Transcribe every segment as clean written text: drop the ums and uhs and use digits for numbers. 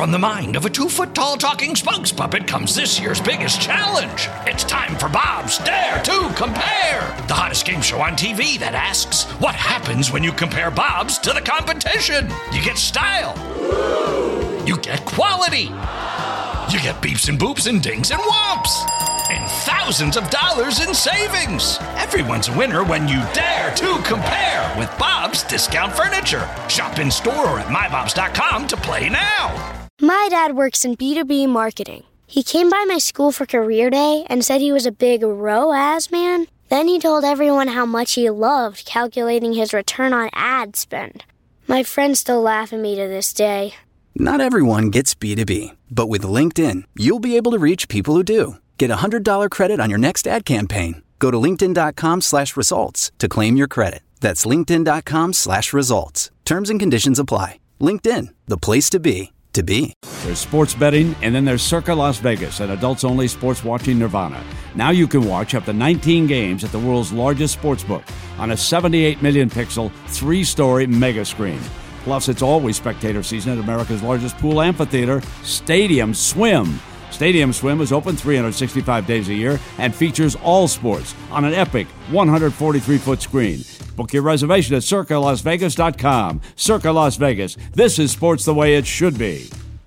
From the mind of a 2-foot-tall talking spokes puppet comes this year's biggest challenge. It's time for Bob's Dare to Compare, the hottest game show on TV that asks, what happens when you compare Bob's to the competition? You get style. You get quality. You get beeps and boops and dings and whomps. And thousands of dollars in savings. Everyone's a winner when you dare to compare with Bob's Discount Furniture. Shop in store or at mybobs.com to play now. My dad works in B2B marketing. He came by my school for career day and said he was a big ROAS man. Then he told everyone how much he loved calculating his return on ad spend. My friends still laugh at me to this day. Not everyone gets B2B, but with LinkedIn, you'll be able to reach people who do. Get a $100 credit on your next ad campaign. Go to linkedin.com/results to claim your credit. That's linkedin.com/results. Terms and conditions apply. LinkedIn, the place to be. There's sports betting, and then there's Circa Las Vegas, an adults-only sports watching nirvana. Now you can watch up to 19 games at the world's largest sportsbook on a 78 million pixel, 3-story mega screen. Plus, it's always spectator season at America's largest pool amphitheater, Stadium Swim. Stadium Swim is open 365 days a year and features all sports on an epic 143-foot screen. Book your reservation at CircaLasVegas.com. Circa Las Vegas. This is sports the way it should be.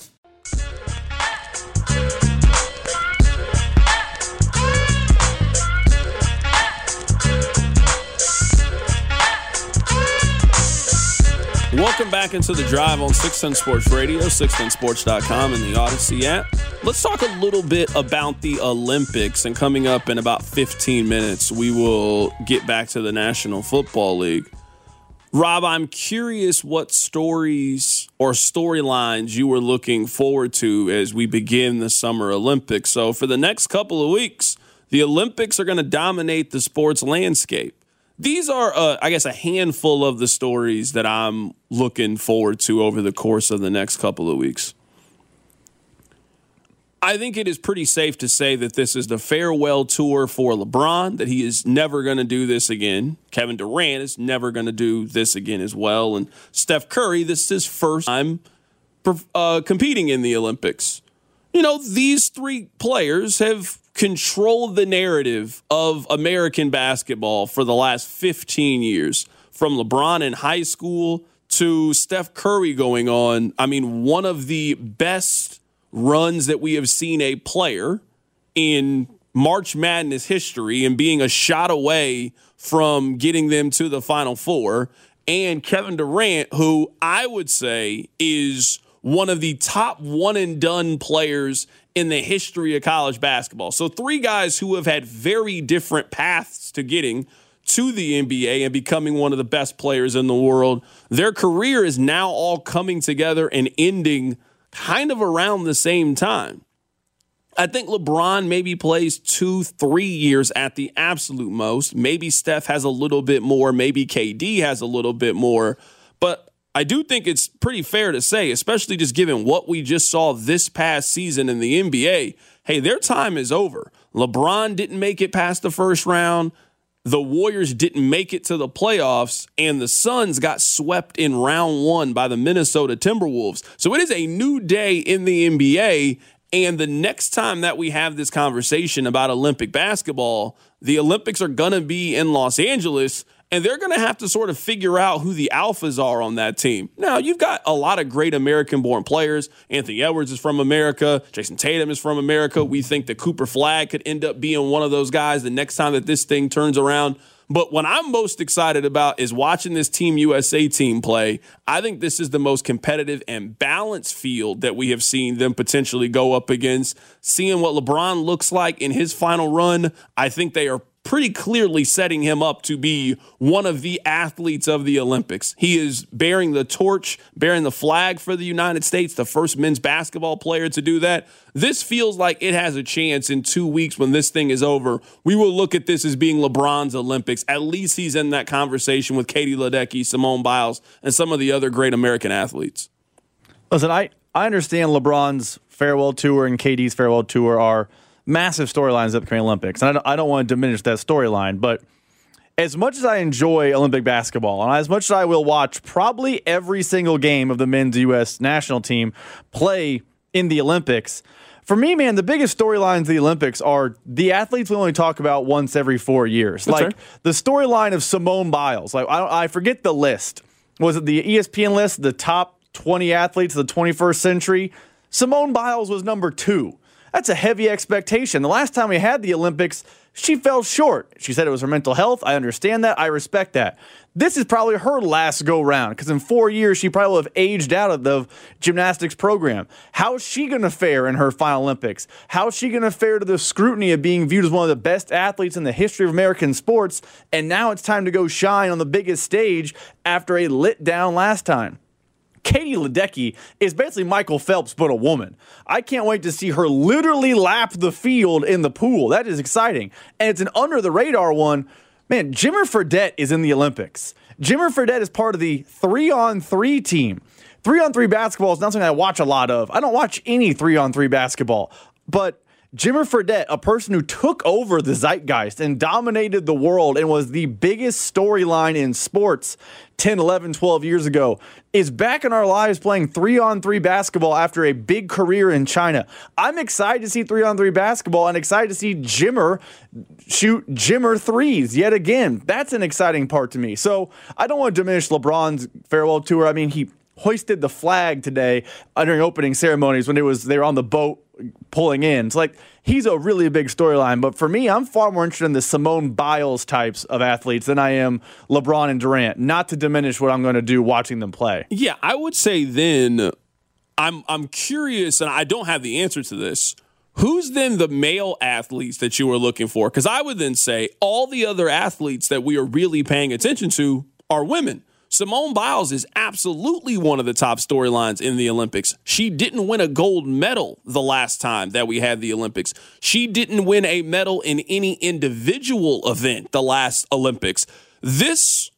Welcome back into the drive on 610 Sports Radio, 610sports.com, and the Odyssey app. Let's talk a little bit about the Olympics, and coming up in about 15 minutes, we will get back to the National Football League. Rob, I'm curious what stories or storylines you were looking forward to as we begin the Summer Olympics. So for the next couple of weeks, the Olympics are going to dominate the sports landscape. These are, I guess, a handful of the stories that I'm looking forward to over the course of the next couple of weeks. I think it is pretty safe to say that this is the farewell tour for LeBron, that he is never going to do this again. Kevin Durant is never going to do this again as well. And Steph Curry, this is his first time competing in the Olympics. You know, these three players have controlled the narrative of American basketball for the last 15 years, from LeBron in high school to Steph Curry going on. I mean, one of the best runs that we have seen a player in March Madness history and being a shot away from getting them to the Final Four. And Kevin Durant, who I would say is one of the top one-and-done players in the history of college basketball. So three guys who have had very different paths to getting to the NBA and becoming one of the best players in the world. Their career is now all coming together and ending kind of around the same time. I think LeBron maybe plays 2-3 years at the absolute most. Maybe Steph has a little bit more. Maybe KD has a little bit more. But I do think it's pretty fair to say, especially just given what we just saw this past season in the NBA, hey, their time is over. LeBron didn't make it past the first round. The Warriors didn't make it to the playoffs, and the Suns got swept in round one by the Minnesota Timberwolves. So it is a new day in the NBA, and the next time that we have this conversation about Olympic basketball, the Olympics are going to be in Los Angeles, and they're going to have to sort of figure out who the alphas are on that team. Now, you've got a lot of great American-born players. Anthony Edwards is from America. Jason Tatum is from America. We think that Cooper Flagg could end up being one of those guys the next time that this thing turns around. But what I'm most excited about is watching this Team USA team play. I think this is the most competitive and balanced field that we have seen them potentially go up against. Seeing what LeBron looks like in his final run, I think they are pretty clearly setting him up to be one of the athletes of the Olympics. He is bearing the torch, bearing the flag for the United States, the first men's basketball player to do that. This feels like it has a chance in 2 weeks when this thing is over. We will look at this as being LeBron's Olympics. At least he's in that conversation with Katie Ledecky, Simone Biles, and some of the other great American athletes. Listen, I understand LeBron's farewell tour and KD's farewell tour are massive storylines at the upcoming Olympics. And I don't want to diminish that storyline, but as much as I enjoy Olympic basketball, and as much as I will watch probably every single game of the men's U.S. national team play in the Olympics, for me, man, the biggest storylines of the Olympics are the athletes we only talk about once every 4 years. That's like the storyline of Simone Biles. Like I forget the list. Was it the ESPN list, the top 20 athletes of the 21st century? Simone Biles was number 2. That's a heavy expectation. The last time we had the Olympics, she fell short. She said it was her mental health. I understand that. I respect that. This is probably her last go-round because in 4 years, she probably will have aged out of the gymnastics program. How is she going to fare in her final Olympics? How is she going to fare to the scrutiny of being viewed as one of the best athletes in the history of American sports? And now it's time to go shine on the biggest stage after a lit down last time. Katie Ledecky is basically Michael Phelps, but a woman. I can't wait to see her literally lap the field in the pool. That is exciting. And it's an under-the-radar one. Man, Jimmer Fredette is in the Olympics. Jimmer Fredette is part of the 3-on-3 team. 3-on-3 basketball is not something I watch a lot of. I don't watch any 3-on-3 basketball. But Jimmer Fredette, a person who took over the zeitgeist and dominated the world and was the biggest storyline in sports 10, 11, 12 years ago, is back in our lives playing 3-on-3 basketball after a big career in China. I'm excited to see 3-on-3 basketball and excited to see Jimmer shoot Jimmer threes yet again. That's an exciting part to me. So I don't want to diminish LeBron's farewell tour. I mean, he hoisted the flag today during opening ceremonies when they were on the boat pulling in. It's like he's a really big storyline. But for me, I'm far more interested in the Simone Biles types of athletes than I am LeBron and Durant. Not to diminish what I'm going to do watching them play. Yeah, I would say then I'm curious, and I don't have the answer to this. Who's then the male athletes that you are looking for? Because I would then say all the other athletes that we are really paying attention to are women. Simone Biles is absolutely one of the top storylines in the Olympics. She didn't win a gold medal the last time that we had the Olympics. She didn't win a medal in any individual event the last Olympics. This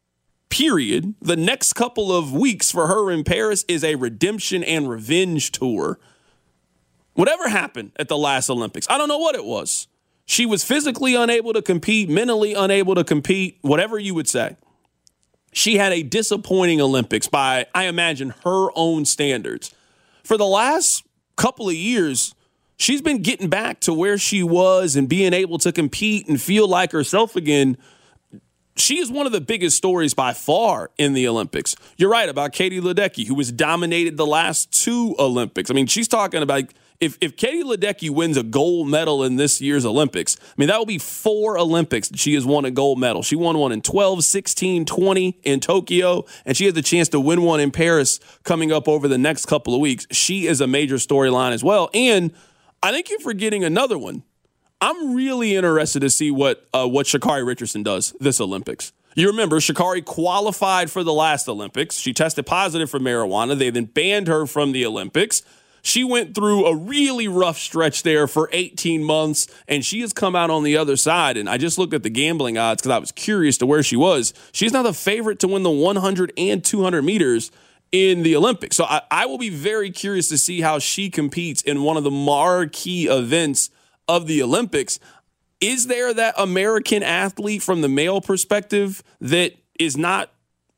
period, the next couple of weeks for her in Paris, is a redemption and revenge tour. Whatever happened at the last Olympics, I don't know what it was. She was physically unable to compete, mentally unable to compete, whatever you would say. She had a disappointing Olympics by, I imagine, her own standards. For the last couple of years, she's been getting back to where she was and being able to compete and feel like herself again. She is one of the biggest stories by far in the Olympics. You're right about Katie Ledecky, who has dominated the last 2 Olympics. I mean, she's talking about if Katie Ledecky wins a gold medal in this year's Olympics, I mean, that will be 4 Olympics that she has won a gold medal. She won one in 12, 16, 20 in Tokyo, and she has the chance to win one in Paris coming up over the next couple of weeks. She is a major storyline as well. And I think you're forgetting another one. I'm really interested to see what Sha'Carri Richardson does this Olympics. You remember, Sha'Carri qualified for the last Olympics. She tested positive for marijuana. They then banned her from the Olympics. She went through a really rough stretch there for 18 months, and she has come out on the other side. And I just looked at the gambling odds because I was curious to where she was. She's now the favorite to win the 100 and 200 meters in the Olympics. So I will be very curious to see how she competes in one of the marquee events of the Olympics. Is there that American athlete from the male perspective that is not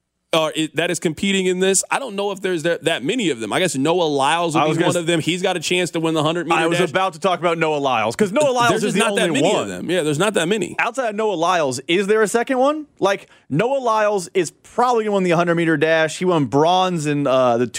that is competing in this? I don't know if there's that many of them. I guess Noah Lyles will be one of them. He's got a chance to win the 100-meter I was dash. About to talk about Noah Lyles because Noah Lyles is the not only that many one of them. Yeah, there's not that many. Outside of Noah Lyles, is there a second one? Like, Noah Lyles is probably going to win the 100-meter dash. He won bronze in the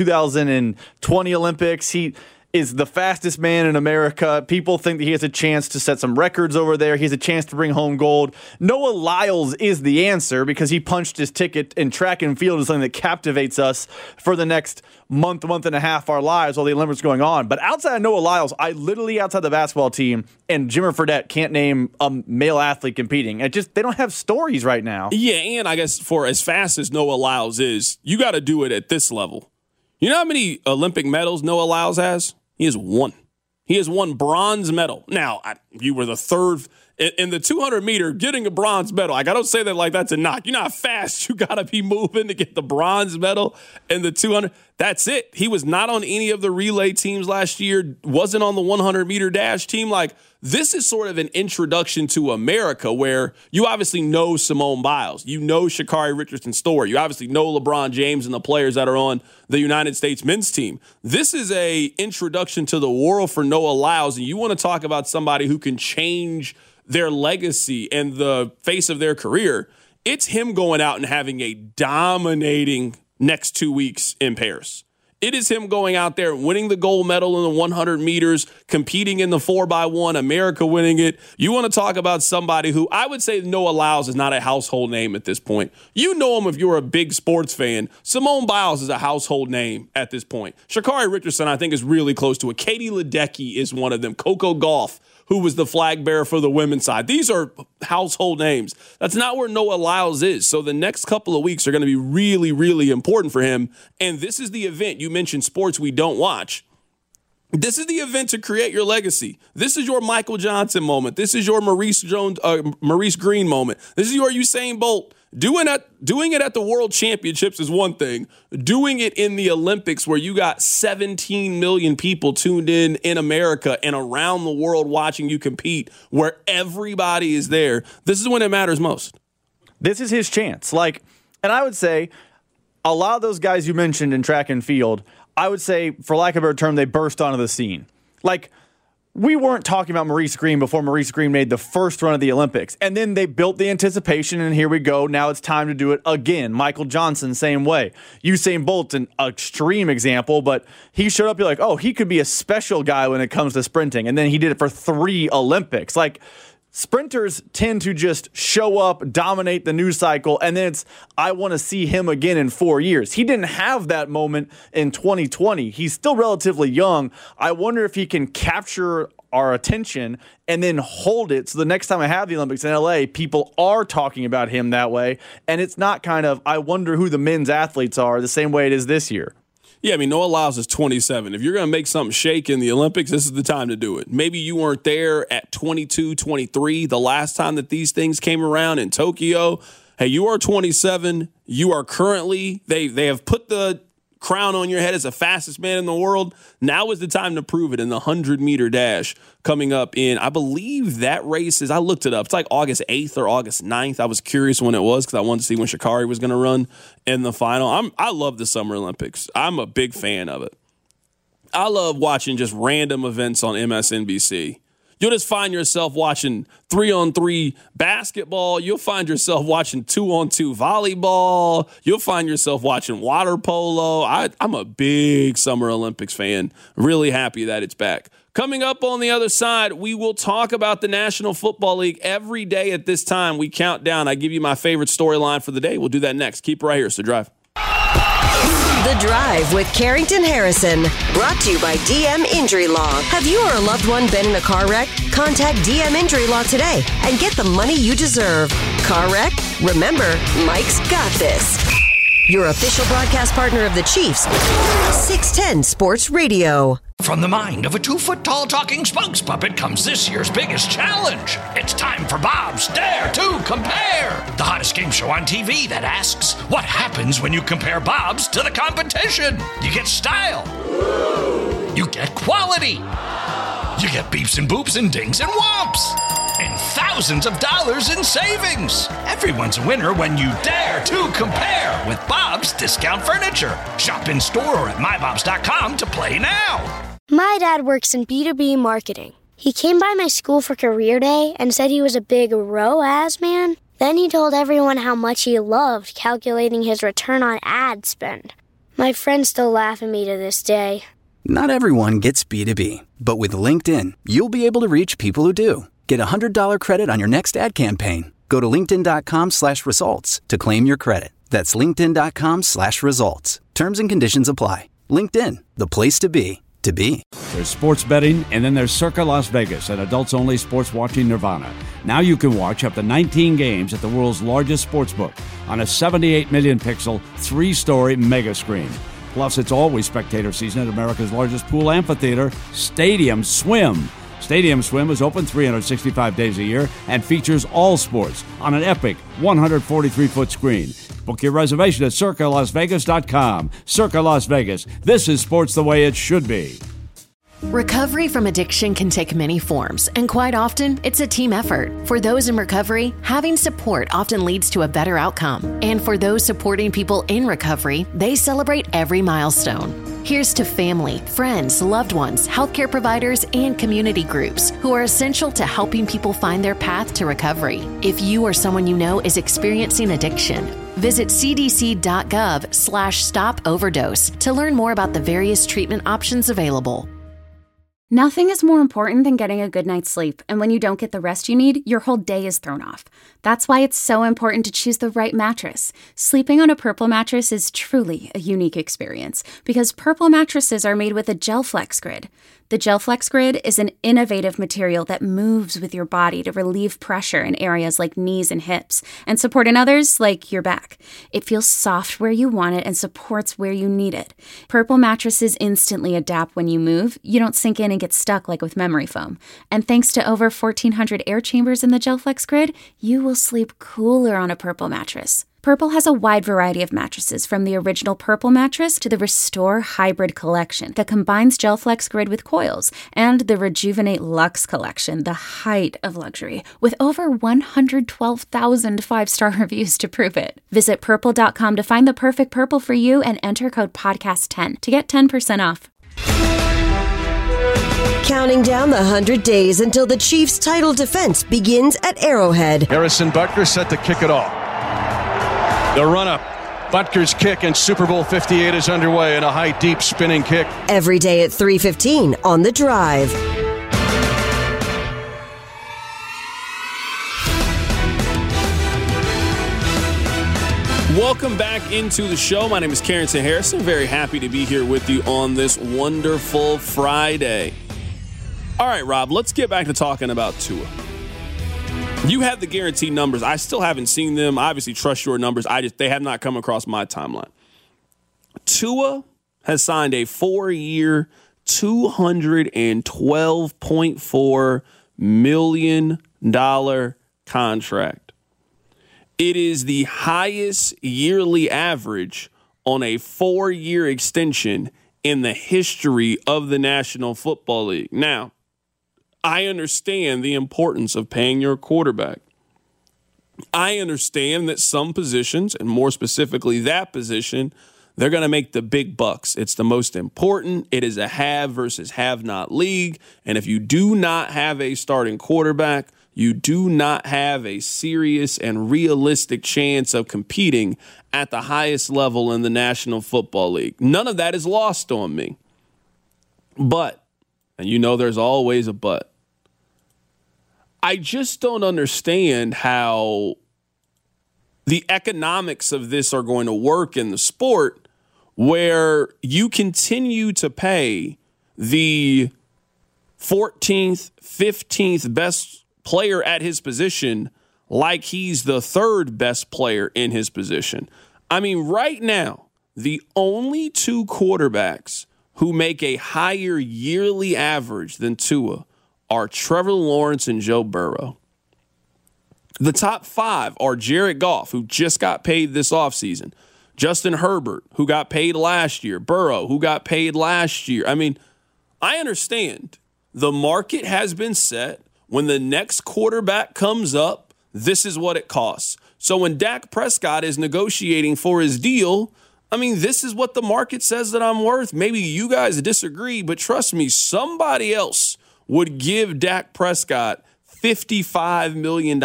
2020 Olympics. He is the fastest man in America. People think that he has a chance to set some records over there. He has a chance to bring home gold. Noah Lyles is the answer because he punched his ticket, and track and field is something that captivates us for the next month and a half of our lives while the Olympics are going on. But outside of Noah Lyles, I literally, outside the basketball team and Jimmer Fredette, can't name a male athlete competing. They don't have stories right now. Yeah, and I guess for as fast as Noah Lyles is, you got to do it at this level. You know how many Olympic medals Noah Lyles has? He has 1. He has 1 bronze medal. Now, you were the 3rd In the 200 meter, getting a bronze medal, like I don't say that like that's a knock. You know how fast you got to be moving to get the bronze medal in the 200. That's it. He was not on any of the relay teams last year, wasn't on the 100 meter dash team. Like, this is sort of an introduction to America where you obviously know Simone Biles. You know Sha'Carri Richardson-Story. You obviously know LeBron James and the players that are on the United States men's team. This is a introduction to the world for Noah Lyles, and you want to talk about somebody who can change their legacy and the face of their career. It's him going out and having a dominating next 2 weeks in Paris. It is him going out there, winning the gold medal in the 100 meters, competing in the 4x1, America winning it. You want to talk about somebody who I would say Noah Lyles is not a household name at this point. You know him if you're a big sports fan. Simone Biles is a household name at this point. Sha'Carri Richardson, I think, is really close to it. Katie Ledecky is one of them. Coco Gauff, who was the flag bearer for the women's side. These are household names. That's not where Noah Lyles is. So the next couple of weeks are going to be really, really important for him. And this is the event. You mentioned sports we don't watch. This is the event to create your legacy. This is your Michael Johnson moment. This is your Maurice Green moment. This is your Usain Bolt. Doing it at the World Championships is one thing. Doing it in the Olympics where you got 17 million people tuned in America and around the world watching you compete, where everybody is there, this is when it matters most. This is his chance. And I would say a lot of those guys you mentioned in track and field, I would say, for lack of a better term, they burst onto the scene. We weren't talking about Maurice Green before Maurice Green made the first run of the Olympics. And then they built the anticipation, and here we go. Now it's time to do it again. Michael Johnson, same way. Usain Bolt, an extreme example, but he showed up, you're like, oh, he could be a special guy when it comes to sprinting. And then he did it for 3 Olympics. Sprinters tend to just show up, dominate the news cycle, and then it's, I want to see him again in 4 years. He didn't have that moment in 2020. He's still relatively young. I wonder if he can capture our attention and then hold it so the next time I have the Olympics in LA, people are talking about him that way, and it's not kind of, I wonder who the men's athletes are the same way it is this year. Yeah, I mean, Noah Lyles is 27. If you're going to make something shake in the Olympics, this is the time to do it. Maybe you weren't there at 22, 23, the last time that these things came around in Tokyo. Hey, you are 27. You are currently, they have put the crown on your head as the fastest man in the world. Now is the time to prove it in the 100-meter dash coming up in, I believe that race is, I looked it up. It's like August 8th or August 9th. I was curious when it was because I wanted to see when Sha'Carri was going to run in the final. I love the Summer Olympics. I'm a big fan of it. I love watching just random events on MSNBC. You'll just find yourself watching 3-on-3 basketball. You'll find yourself watching 2-on-2 volleyball. You'll find yourself watching water polo. I'm a big Summer Olympics fan. Really happy that it's back. Coming up on the other side, we will talk about the National Football League every day at this time. We count down. I give you my favorite storyline for the day. We'll do that next. Keep it right here. It's The Drive. The Drive with Carrington Harrison. Brought to you by DM Injury Law. Have you or a loved one been in a car wreck? Contact DM Injury Law today and get the money you deserve. Car wreck? Remember, Mike's got this. Your official broadcast partner of the Chiefs, 610 Sports Radio. From the mind of a 2-foot-tall talking spokes puppet comes this year's biggest challenge. It's time for Bob's Dare to Compare, the hottest game show on TV that asks, what happens when you compare Bob's to the competition? You get style. You get quality. You get beeps and boops and dings and whomps. And thousands of dollars in savings. Everyone's a winner when you dare to compare with Bob's Discount Furniture. Shop in store or at mybobs.com to play now. My dad works in B2B marketing. He came by my school for career day and said he was a big ROAS man. Then he told everyone how much he loved calculating his return on ad spend. My friends still laugh at me to this day. Not everyone gets B2B, but with LinkedIn, you'll be able to reach people who do. Get a $100 credit on your next ad campaign. Go to linkedin.com/results to claim your credit. That's linkedin.com/results. Terms and conditions apply. LinkedIn, the place to be. There's sports betting, and then there's Circa Las Vegas, an adults-only sports watching nirvana. Now you can watch up to 19 games at the world's largest sportsbook on a 78 million pixel, 3-story mega screen. Plus, it's always spectator season at America's largest pool amphitheater, Stadium Swim. Stadium Swim is open 365 days a year and features all sports on an epic 143-foot screen. Book your reservation at CircaLasVegas.com. Circa Las Vegas. This is sports the way it should be. Recovery from addiction can take many forms, and quite often, it's a team effort. For those in recovery, having support often leads to a better outcome. And for those supporting people in recovery, they celebrate every milestone. Here's to family, friends, loved ones, healthcare providers, and community groups who are essential to helping people find their path to recovery. If you or someone you know is experiencing addiction, visit cdc.gov/stop overdose to learn more about the various treatment options available. Nothing is more important than getting a good night's sleep, and when you don't get the rest you need, your whole day is thrown off. That's why it's so important to choose the right mattress. Sleeping on a Purple mattress is truly a unique experience because Purple mattresses are made with a GelFlex Grid. The GelFlex Grid is an innovative material that moves with your body to relieve pressure in areas like knees and hips and support in others like your back. It feels soft where you want it and supports where you need it. Purple mattresses instantly adapt when you move. You don't sink in and get stuck like with memory foam. And thanks to over 1,400 air chambers in the GelFlex Grid, you will sleep cooler on a Purple mattress. Purple has a wide variety of mattresses, from the original Purple mattress to the Restore Hybrid collection that combines GelFlex Grid with coils, and the Rejuvenate Luxe collection, the height of luxury, with over 112,000 five-star reviews to prove it. Visit Purple.com to find the perfect Purple for you and enter code PODCAST10 to get 10% off. Counting down the 100 days until the Chiefs' title defense begins at Arrowhead. Harrison Butker set to kick it off. The run-up, Butker's kick, and Super Bowl 58 is underway in a high, deep spinning kick. Every day at 3:15 on The Drive. Welcome back into the show. My name is Carrington Harrison. Very happy to be here with you on this wonderful Friday. All right, Rob, let's get back to talking about Tua. You have the guaranteed numbers. I still haven't seen them. I obviously trust your numbers. They have not come across my timeline. Tua has signed a 4-year, $212.4 million contract. It is the highest yearly average on a 4-year extension in the history of the National Football League. Now, I understand the importance of paying your quarterback. I understand that some positions, and more specifically that position, they're going to make the big bucks. It's the most important. It is a have versus have-not league. And if you do not have a starting quarterback, you do not have a serious and realistic chance of competing at the highest level in the National Football League. None of that is lost on me. But, and you know there's always a but, I just don't understand how the economics of this are going to work in the sport where you continue to pay the 14th, 15th best player at his position like he's the third best player in his position. I mean, right now, the only two quarterbacks who make a higher yearly average than Tua are Trevor Lawrence and Joe Burrow. The top 5 are Jared Goff, who just got paid this offseason, Justin Herbert, who got paid last year, Burrow, who got paid last year. I mean, I understand the market has been set. When the next quarterback comes up, this is what it costs. So when Dak Prescott is negotiating for his deal, I mean, this is what the market says that I'm worth. Maybe you guys disagree, but trust me, somebody else would give Dak Prescott $55 million,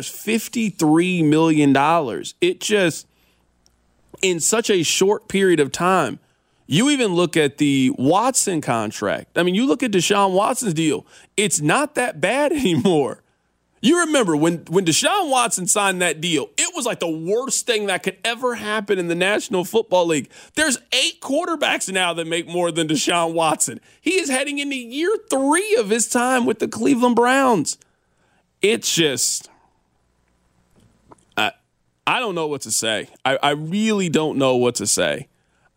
$53 million. It just, in such a short period of time, you even look at the Watson contract. I mean, you look at Deshaun Watson's deal. It's not that bad anymore. You remember when Deshaun Watson signed that deal, it was like the worst thing that could ever happen in the National Football League. There's 8 quarterbacks now that make more than Deshaun Watson. He is heading into year 3 of his time with the Cleveland Browns. It's just, I don't know what to say. I really don't know what to say.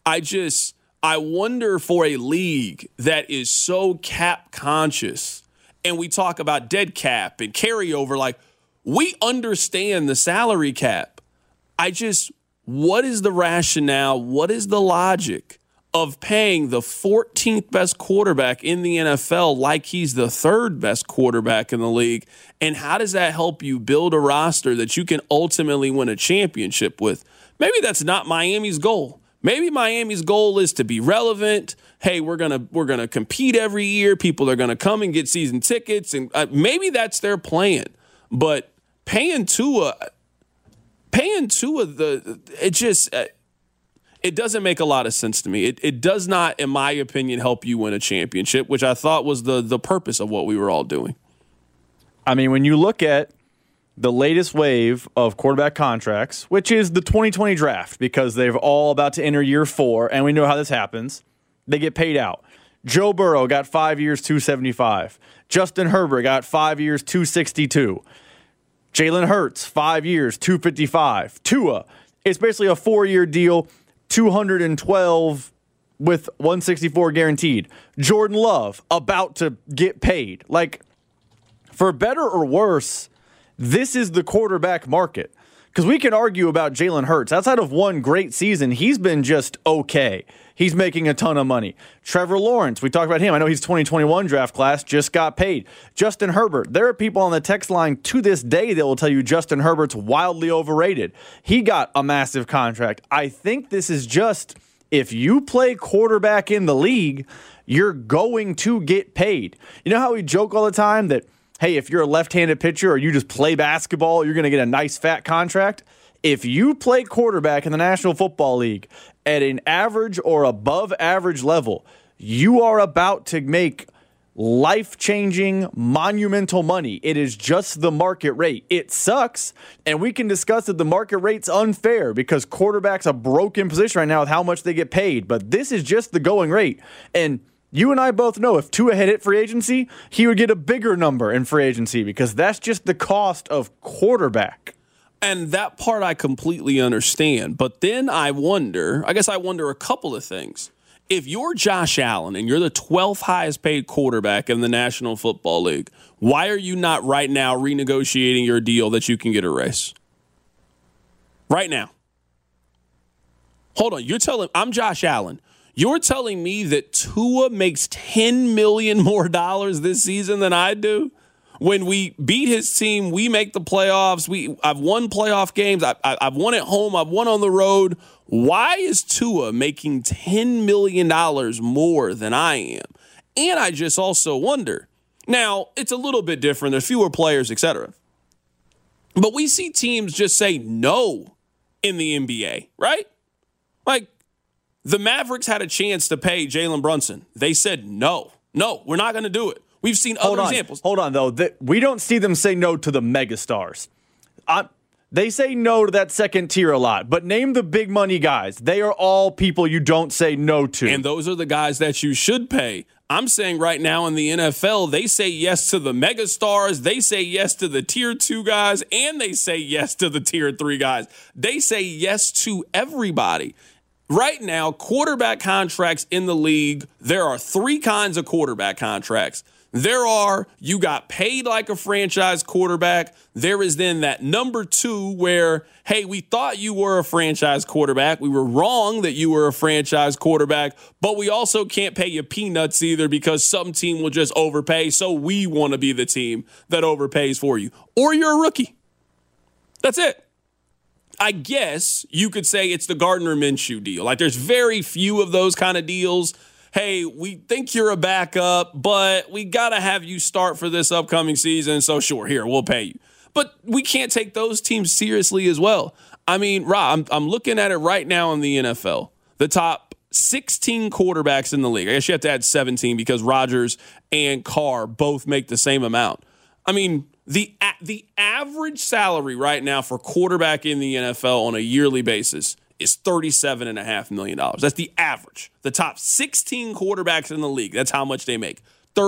I wonder for a league that is so cap conscious and we talk about dead cap and carryover, like, we understand the salary cap. What is the rationale? What is the logic of paying the 14th best quarterback in the NFL like he's the third best quarterback in the league? And how does that help you build a roster that you can ultimately win a championship with? Maybe that's not Miami's goal. Maybe Miami's goal is to be relevant. Hey, we're gonna compete every year. People are gonna come and get season tickets, and maybe that's their plan. But paying Tua, it doesn't make a lot of sense to me. It does not, in my opinion, help you win a championship, which I thought was the purpose of what we were all doing. I mean, when you look at the latest wave of quarterback contracts, which is the 2020 draft, because they're all about to enter year 4, and we know how this happens. They get paid out. Joe Burrow got 5 years, $275. Justin Herbert got 5 years, $262. Jalen Hurts, 5 years, $255. Tua, it's basically a 4-year deal, $212 with $164 guaranteed. Jordan Love, about to get paid. Like, for better or worse, this is the quarterback market. Because we can argue about Jalen Hurts. Outside of one great season, he's been just okay. He's making a ton of money. Trevor Lawrence, we talked about him. I know he's 2021 draft class, just got paid. Justin Herbert, there are people on the text line to this day that will tell you Justin Herbert's wildly overrated. He got a massive contract. I think this is just, if you play quarterback in the league, you're going to get paid. You know how we joke all the time that, hey, if you're a left-handed pitcher or you just play basketball, you're going to get a nice fat contract? If you play quarterback in the National Football League at an average or above average level, you are about to make life-changing, monumental money. It is just the market rate. It sucks, and we can discuss that the market rate's unfair because quarterback's a broken position right now with how much they get paid, but this is just the going rate. And you and I both know if Tua had hit free agency, he would get a bigger number in free agency because that's just the cost of quarterback. And that part I completely understand. But then I wonder a couple of things. If you're Josh Allen and you're the 12th highest paid quarterback in the National Football League, why are you not right now renegotiating your deal that you can get a raise? Right now. Hold on. I'm Josh Allen. You're telling me that Tua makes $10 million more this season than I do? When we beat his team, we make the playoffs. I've won playoff games. I've won at home. I've won on the road. Why is Tua making $10 million more than I am? And I just also wonder. Now, it's a little bit different. There's fewer players, etc. But we see teams just say no in the NBA, right? Like, the Mavericks had a chance to pay Jalen Brunson. They said no. No, we're not going to do it. We've seen other examples. Hold on, though. We don't see them say no to the megastars. They say no to that second tier a lot. But name the big money guys. They are all people you don't say no to. And those are the guys that you should pay. I'm saying right now in the NFL, they say yes to the megastars. They say yes to the tier 2 guys. And they say yes to the tier 3 guys. They say yes to everybody. Right now, quarterback contracts in the league, there are 3 kinds of quarterback contracts. You got paid like a franchise quarterback. There is then that number 2 where, hey, we thought you were a franchise quarterback. We were wrong that you were a franchise quarterback, but we also can't pay you peanuts either because some team will just overpay. So we want to be the team that overpays for you. Or you're a rookie. That's it. I guess you could say it's the Gardner Minshew deal. Like, there's very few of those kind of deals. Hey, we think you're a backup, but we got to have you start for this upcoming season. So sure, here, we'll pay you. But we can't take those teams seriously as well. I mean, Rob, I'm looking at it right now in the NFL. The top 16 quarterbacks in the league. I guess you have to add 17 because Rodgers and Carr both make the same amount. I mean, the average salary right now for quarterback in the NFL on a yearly basis is $37.5 million. That's the average. The top 16 quarterbacks in the league, that's how much they make.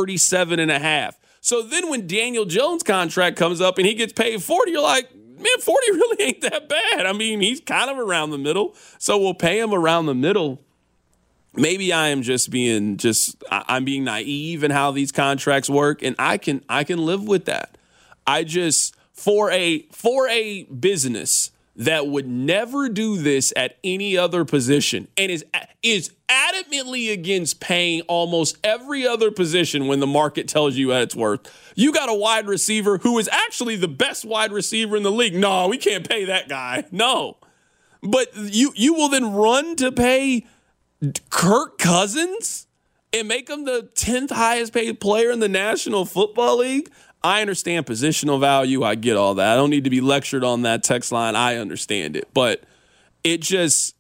$37.5. So then when Daniel Jones' contract comes up and he gets paid $40, you're like, man, 40 really ain't that bad. I mean, he's kind of around the middle, so we'll pay him around the middle. maybe I am I'm being naive in how these contracts work, and I can live with that. I just for a business that would never do this at any other position and is adamantly against paying almost every other position when the market tells you what it's worth. You got a wide receiver who is actually the best wide receiver in the league. No, we can't pay that guy. No. But you will then run to pay Kirk Cousins and make him the 10th highest paid player in the National Football League? I understand positional value. I get all that. I don't need to be lectured on that text line. I understand it. But it just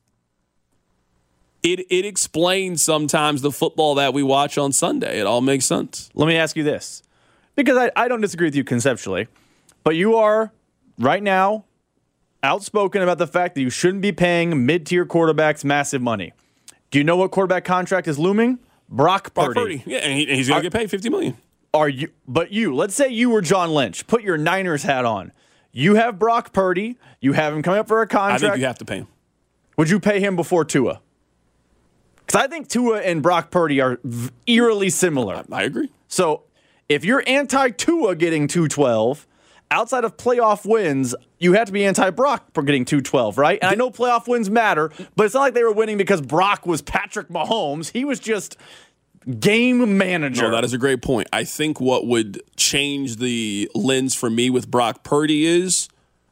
it explains sometimes the football that we watch on Sunday. It all makes sense. Let me ask you this, because I don't disagree with you conceptually, but you are right now outspoken about the fact that you shouldn't be paying mid-tier quarterbacks massive money. Do you know what quarterback contract is looming? Brock Purdy. Yeah, and he's going to get paid $50 million. Let's say you were John Lynch. Put your Niners hat on. You have Brock Purdy. You have him coming up for a contract. I think you have to pay him. Would you pay him before Tua? Because I think Tua and Brock Purdy are eerily similar. I agree. So if you're anti-Tua getting $212, outside of playoff wins, you have to be anti-Brock for getting $212, right? And I know playoff wins matter, but it's not like they were winning because Brock was Patrick Mahomes. He was just game manager. No, that is a great point. I think what would change the lens for me with Brock Purdy is,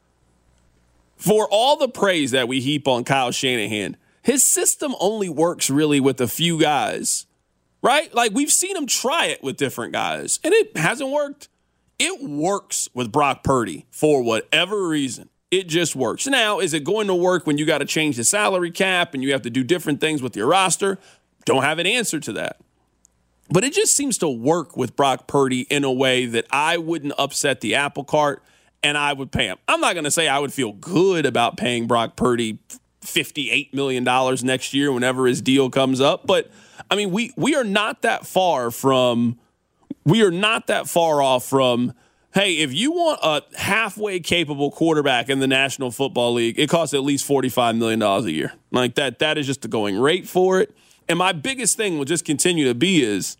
for all the praise that we heap on Kyle Shanahan, his system only works really with a few guys, right? Like, we've seen him try it with different guys, and it hasn't worked. It works with Brock Purdy for whatever reason. It just works. Now, is it going to work when you got to change the salary cap and you have to do different things with your roster? Don't have an answer to that. But it just seems to work with Brock Purdy in a way that I wouldn't upset the apple cart and I would pay him. I'm not going to say I would feel good about paying Brock Purdy $58 million next year whenever his deal comes up. But, I mean, we are not that far from – we are not that far off from, hey, if you want a halfway capable quarterback in the National Football League, it costs at least $45 million a year. Like, that is just the going rate for it. And my biggest thing will just continue to be is,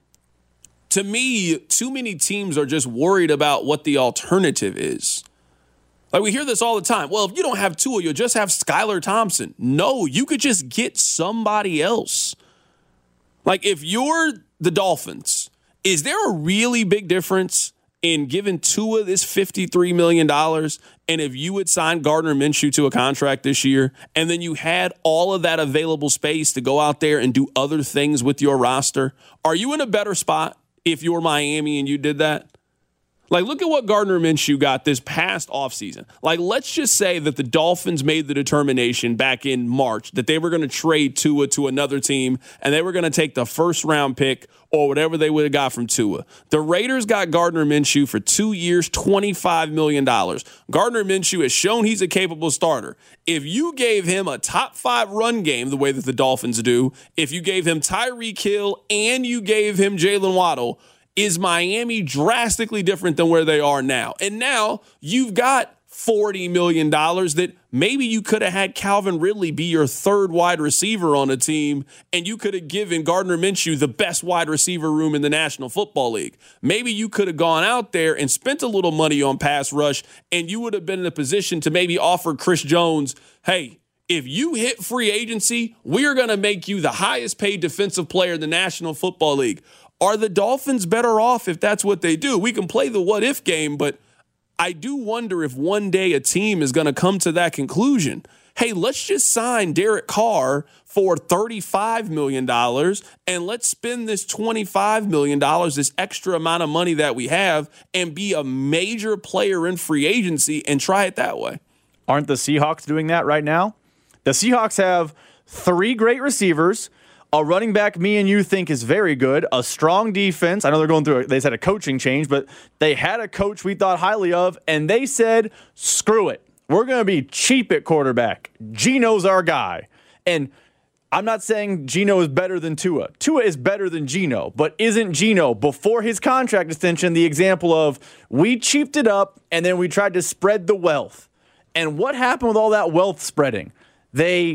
to me, too many teams are just worried about what the alternative is. Like, we hear this all the time. Well, if you don't have Tua, you'll just have Skylar Thompson. No, you could just get somebody else. Like, if you're the Dolphins, is there a really big difference in giving Tua this $53 million and if you would sign Gardner Minshew to a contract this year and then you had all of that available space to go out there and do other things with your roster? Are you in a better spot if you're Miami and you did that? Like, look at what Gardner Minshew got this past offseason. Like, let's just say that the Dolphins made the determination back in March that they were going to trade Tua to another team and they were going to take the first-round pick or whatever they would have got from Tua. The Raiders got Gardner Minshew for 2 years, $25 million. Gardner Minshew has shown he's a capable starter. If you gave him a top-5 run game the way that the Dolphins do, if you gave him Tyreek Hill and you gave him Jalen Waddle, is Miami drastically different than where they are now? And now you've got $40 million that maybe you could have had Calvin Ridley be your third wide receiver on a team, and you could have given Gardner Minshew the best wide receiver room in the National Football League. Maybe you could have gone out there and spent a little money on pass rush, and you would have been in a position to maybe offer Chris Jones, hey, if you hit free agency, we're going to make you the highest paid defensive player in the National Football League. Are the Dolphins better off if that's what they do? We can play the what-if game, but I do wonder if one day a team is going to come to that conclusion. Hey, let's just sign Derek Carr for $35 million, and let's spend this $25 million, this extra amount of money that we have, and be a major player in free agency and try it that way. Aren't the Seahawks doing that right now? The Seahawks have 3 great receivers, a running back me and you think is very good, a strong defense. I know they're going through, they said a coaching change, but they had a coach we thought highly of, and they said, screw it. We're going to be cheap at quarterback. Geno's our guy. And I'm not saying Geno is better than Tua. Tua is better than Geno, but isn't Geno, before his contract extension, the example of we cheaped it up and then we tried to spread the wealth? And what happened with all that wealth spreading? They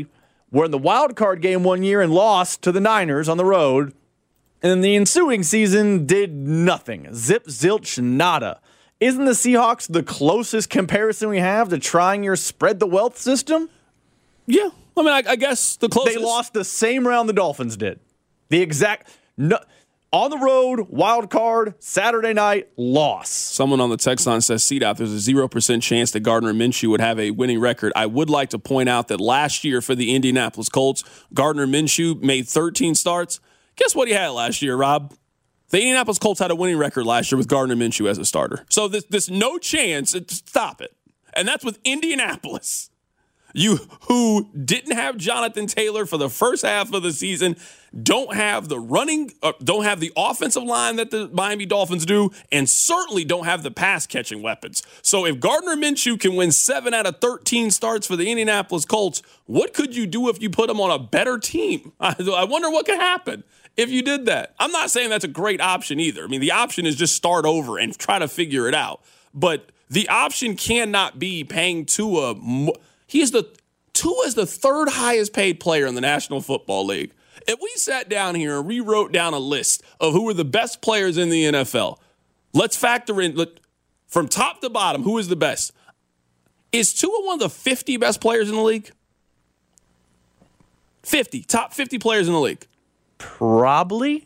were in the wild card game one year and lost to the Niners on the road. And the ensuing season did nothing. Zip, zilch, nada. Isn't the Seahawks the closest comparison we have to trying your spread the wealth system? Yeah. I mean, I guess the closest. They lost the same round the Dolphins did. The exact. No, on the road, wild card, Saturday night, loss. Someone on the text line says, CDOT, there's a 0% chance that Gardner Minshew would have a winning record. I would like to point out that last year for the Indianapolis Colts, Gardner Minshew made 13 starts. Guess what he had last year, Rob? The Indianapolis Colts had a winning record last year with Gardner Minshew as a starter. So this no chance, stop it. And that's with Indianapolis. You who didn't have Jonathan Taylor for the first half of the season, don't have the offensive line that the Miami Dolphins do, and certainly don't have the pass-catching weapons. So if Gardner Minshew can win 7 out of 13 starts for the Indianapolis Colts, what could you do if you put him on a better team? I wonder what could happen if you did that. I'm not saying that's a great option either. I mean, the option is just start over and try to figure it out. But the option cannot be paying Tua. Tua is the third highest paid player in the National Football League. If we sat down here and rewrote down a list of who are the best players in the NFL, let's factor in from top to bottom, who is the best? Is Tua one of the 50 best players in the league? 50, top 50 players in the league. Probably.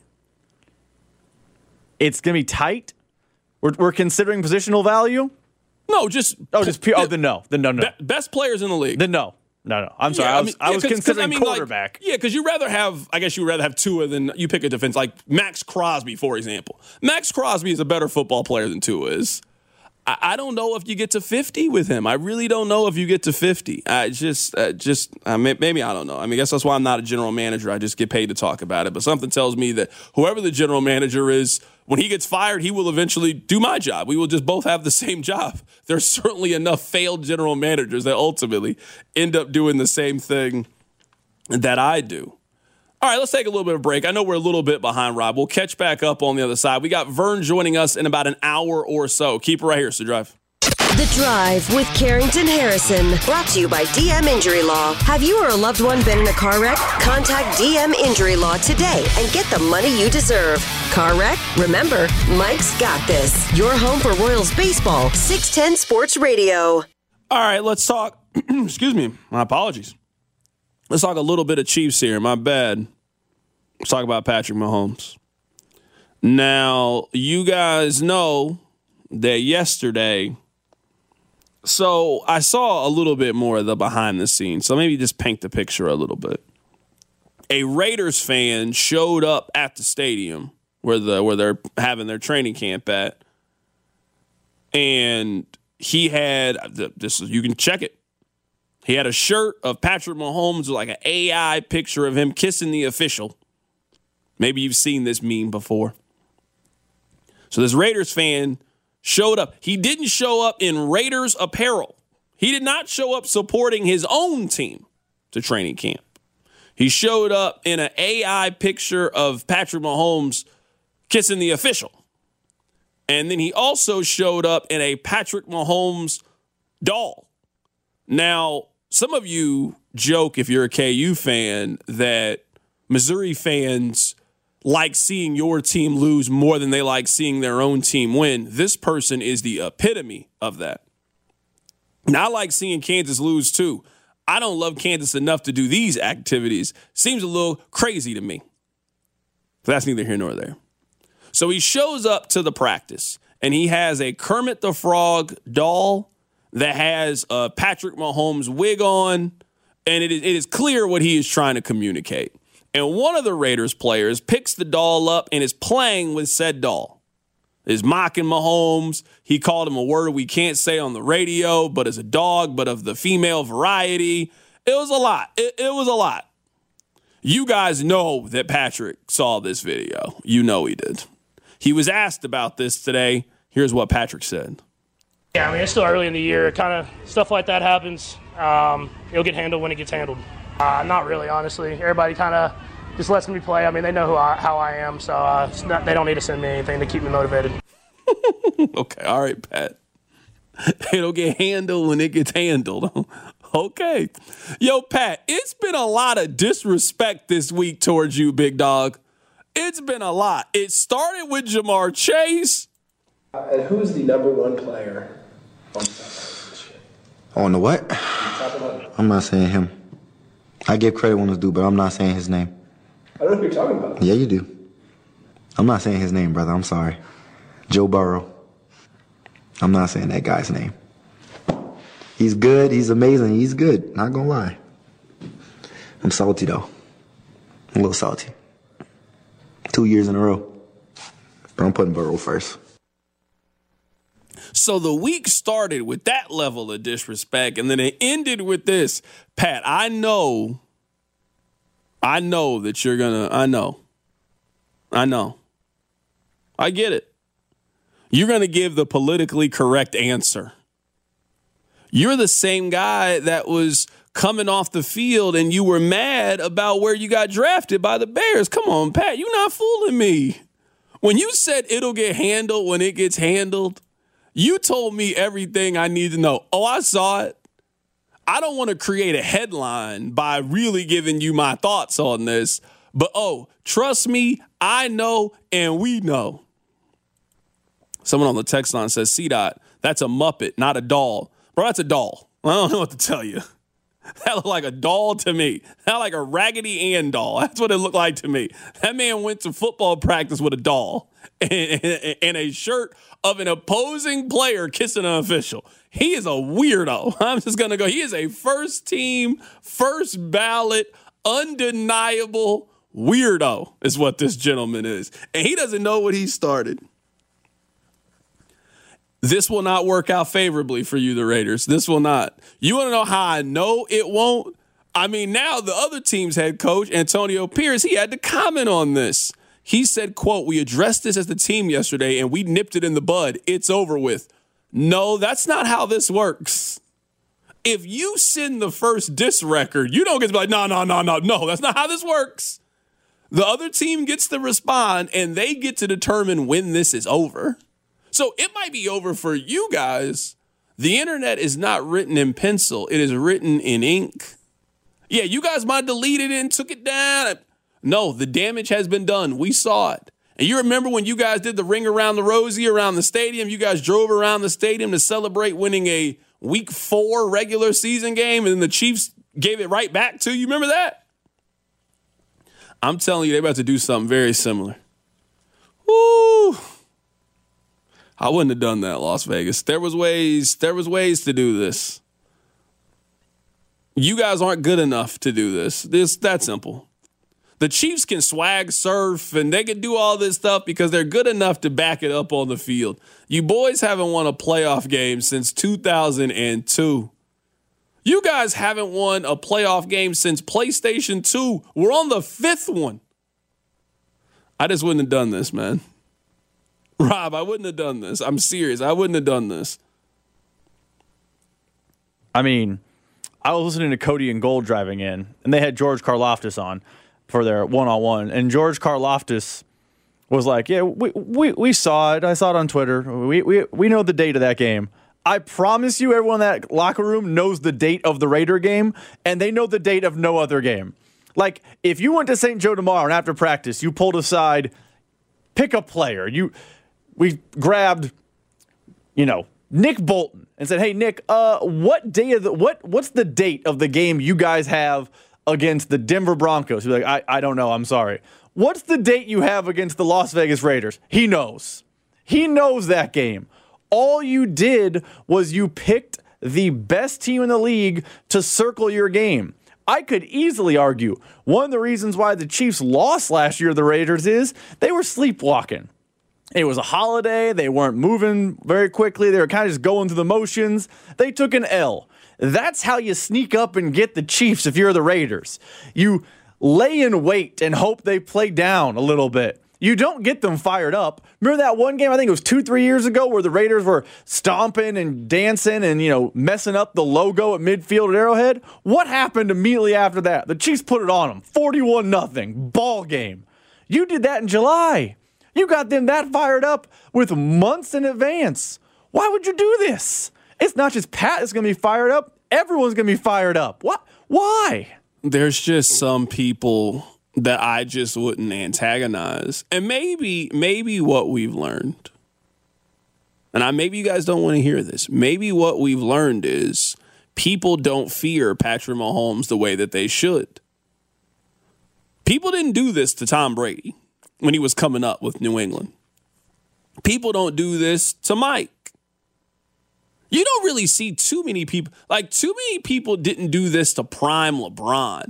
It's going to be tight. We're considering positional value? No, just pure. Then no. Best players in the league. Then no. I'm sorry. I was considering quarterback. Because you would rather have Tua than you pick a defense like Max Crosby, for example. Max Crosby is a better football player than Tua is. I don't know if you get to 50 with him. I really don't know if you get to 50. Maybe I don't know. I mean, I guess that's why I'm not a general manager. I just get paid to talk about it. But something tells me that whoever the general manager is, when he gets fired, he will eventually do my job. We will just both have the same job. There's certainly enough failed general managers that ultimately end up doing the same thing that I do. All right, let's take a little bit of a break. I know we're a little bit behind, Rob. We'll catch back up on the other side. We got Vern joining us in about an hour or so. Keep it right here, The Drive. The Drive with Carrington Harrison. Brought to you by DM Injury Law. Have you or a loved one been in a car wreck? Contact DM Injury Law today and get the money you deserve. Car wreck? Remember, Mike's got this. Your home for Royals baseball. 610 Sports Radio. All right, let's talk. Excuse me. My apologies. Let's talk a little bit of Chiefs here. My bad. Let's talk about Patrick Mahomes. Now, you guys know that yesterday, so I saw a little bit more of the behind the scenes. So maybe just paint the picture a little bit. A Raiders fan showed up at the stadium where they're having their training camp at, and he had this. You can check it. He had a shirt of Patrick Mahomes with like an AI picture of him kissing the official. Maybe you've seen this meme before. So this Raiders fan showed up. He didn't show up in Raiders apparel. He did not show up supporting his own team to training camp. He showed up in an AI picture of Patrick Mahomes kissing the official. And then he also showed up in a Patrick Mahomes doll. Now, some of you joke, if you're a KU fan, that Missouri fans like seeing your team lose more than they like seeing their own team win. This person is the epitome of that. Now, I like seeing Kansas lose too. I don't love Kansas enough to do these activities. Seems a little crazy to me. But that's neither here nor there. So he shows up to the practice, and he has a Kermit the Frog doll that has a Patrick Mahomes wig on, and it is clear what he is trying to communicate. And one of the Raiders players picks the doll up and is playing with said doll. Is mocking Mahomes. He called him a word we can't say on the radio, but as a dog, but of the female variety. It was a lot. It was a lot. You guys know that Patrick saw this video. You know he did. He was asked about this today. Here's what Patrick said. Yeah, I mean, it's still early in the year. Kind of stuff like that happens. It'll get handled when it gets handled. Not really, honestly. Everybody kind of just lets me play. I mean, they know how I am, so they don't need to send me anything to keep me motivated. Okay, all right, Pat. It'll get handled when it gets handled. Okay. Yo, Pat, it's been a lot of disrespect this week towards you, big dog. It's been a lot. It started with Jamar Chase. And who's the number one player on the top this year? On the what? I'm not saying him. I give credit when it's due, but I'm not saying his name. I don't know who you're talking about. Yeah, you do. I'm not saying his name, brother. I'm sorry. Joe Burrow. I'm not saying that guy's name. He's good. He's amazing. He's good. Not gonna lie. I'm salty, though. I'm a little salty. 2 years in a row. But I'm putting Burrow first. So the week started with that level of disrespect, and then it ended with this. Pat, I know that you're going to, I know. I get it. You're going to give the politically correct answer. You're the same guy that was coming off the field and you were mad about where you got drafted by the Bears. Come on, Pat, you're not fooling me. When you said it'll get handled when it gets handled, you told me everything I need to know. Oh, I saw it. I don't want to create a headline by really giving you my thoughts on this, but trust me, I know and we know. Someone on the text line says, C-Dot, that's a Muppet, not a doll. Bro, that's a doll. I don't know what to tell you. That looked like a doll to me. That like a Raggedy Ann doll. That's what it looked like to me. That man went to football practice with a doll and a shirt of an opposing player kissing an official. He is a weirdo. I'm just going to go. He is a first team, first ballot, undeniable weirdo is what this gentleman is. And he doesn't know what he started. This will not work out favorably for you, the Raiders. This will not. You want to know how I know it won't? I mean, now the other team's head coach, Antonio Pierce, he had to comment on this. He said, quote, "We addressed this as the team yesterday and we nipped it in the bud. It's over with." No, that's not how this works. If you send the first diss record, you don't get to be like, no, that's not how this works. The other team gets to respond and they get to determine when this is over. So it might be over for you guys. The internet is not written in pencil. It is written in ink. Yeah, you guys might have deleted it and took it down. No, the damage has been done. We saw it. And you remember when you guys did the ring around the rosy around the stadium? You guys drove around the stadium to celebrate winning a Week 4 regular season game, and then the Chiefs gave it right back to you. Remember that? I'm telling you, they're about to do something very similar. Woo! I wouldn't have done that, Las Vegas. There was ways to do this. You guys aren't good enough to do this. That simple. The Chiefs can swag surf and they can do all this stuff because they're good enough to back it up on the field. You boys haven't won a playoff game since 2002. You guys haven't won a playoff game since PlayStation 2. We're on the 5th one. I just wouldn't have done this, man. Rob, I wouldn't have done this. I'm serious. I wouldn't have done this. I mean, I was listening to Cody and Gold driving in, and they had George Karlaftis on for their one-on-one. And George Karlaftis was like, yeah, we saw it. I saw it on Twitter. We know the date of that game. I promise you everyone in that locker room knows the date of the Raider game, and they know the date of no other game. Like, if you went to St. Joe tomorrow and after practice, you pulled aside, pick a player. We grabbed, Nick Bolton and said, "Hey, Nick, what's the date of the game you guys have against the Denver Broncos?" He's like, I don't know. I'm sorry. What's the date you have against the Las Vegas Raiders? He knows. He knows that game. All you did was you picked the best team in the league to circle your game. I could easily argue one of the reasons why the Chiefs lost last year to the Raiders is they were sleepwalking. It was a holiday. They weren't moving very quickly. They were kind of just going through the motions. They took an L. That's how you sneak up and get the Chiefs if you're the Raiders. You lay in wait and hope they play down a little bit. You don't get them fired up. Remember that one game, I think it was 2-3 years ago, where the Raiders were stomping and dancing and, messing up the logo at midfield at Arrowhead? What happened immediately after that? The Chiefs put it on them. 41-0. Ball game. You did that in July. You got them that fired up with months in advance. Why would you do this? It's not just Pat that's going to be fired up. Everyone's going to be fired up. What? Why? There's just some people that I just wouldn't antagonize. And maybe what we've learned, and maybe you guys don't want to hear this, maybe what we've learned is people don't fear Patrick Mahomes the way that they should. People didn't do this to Tom Brady when he was coming up with New England. People don't do this to Mike. You don't really see too many people. Like, too many people didn't do this to prime LeBron.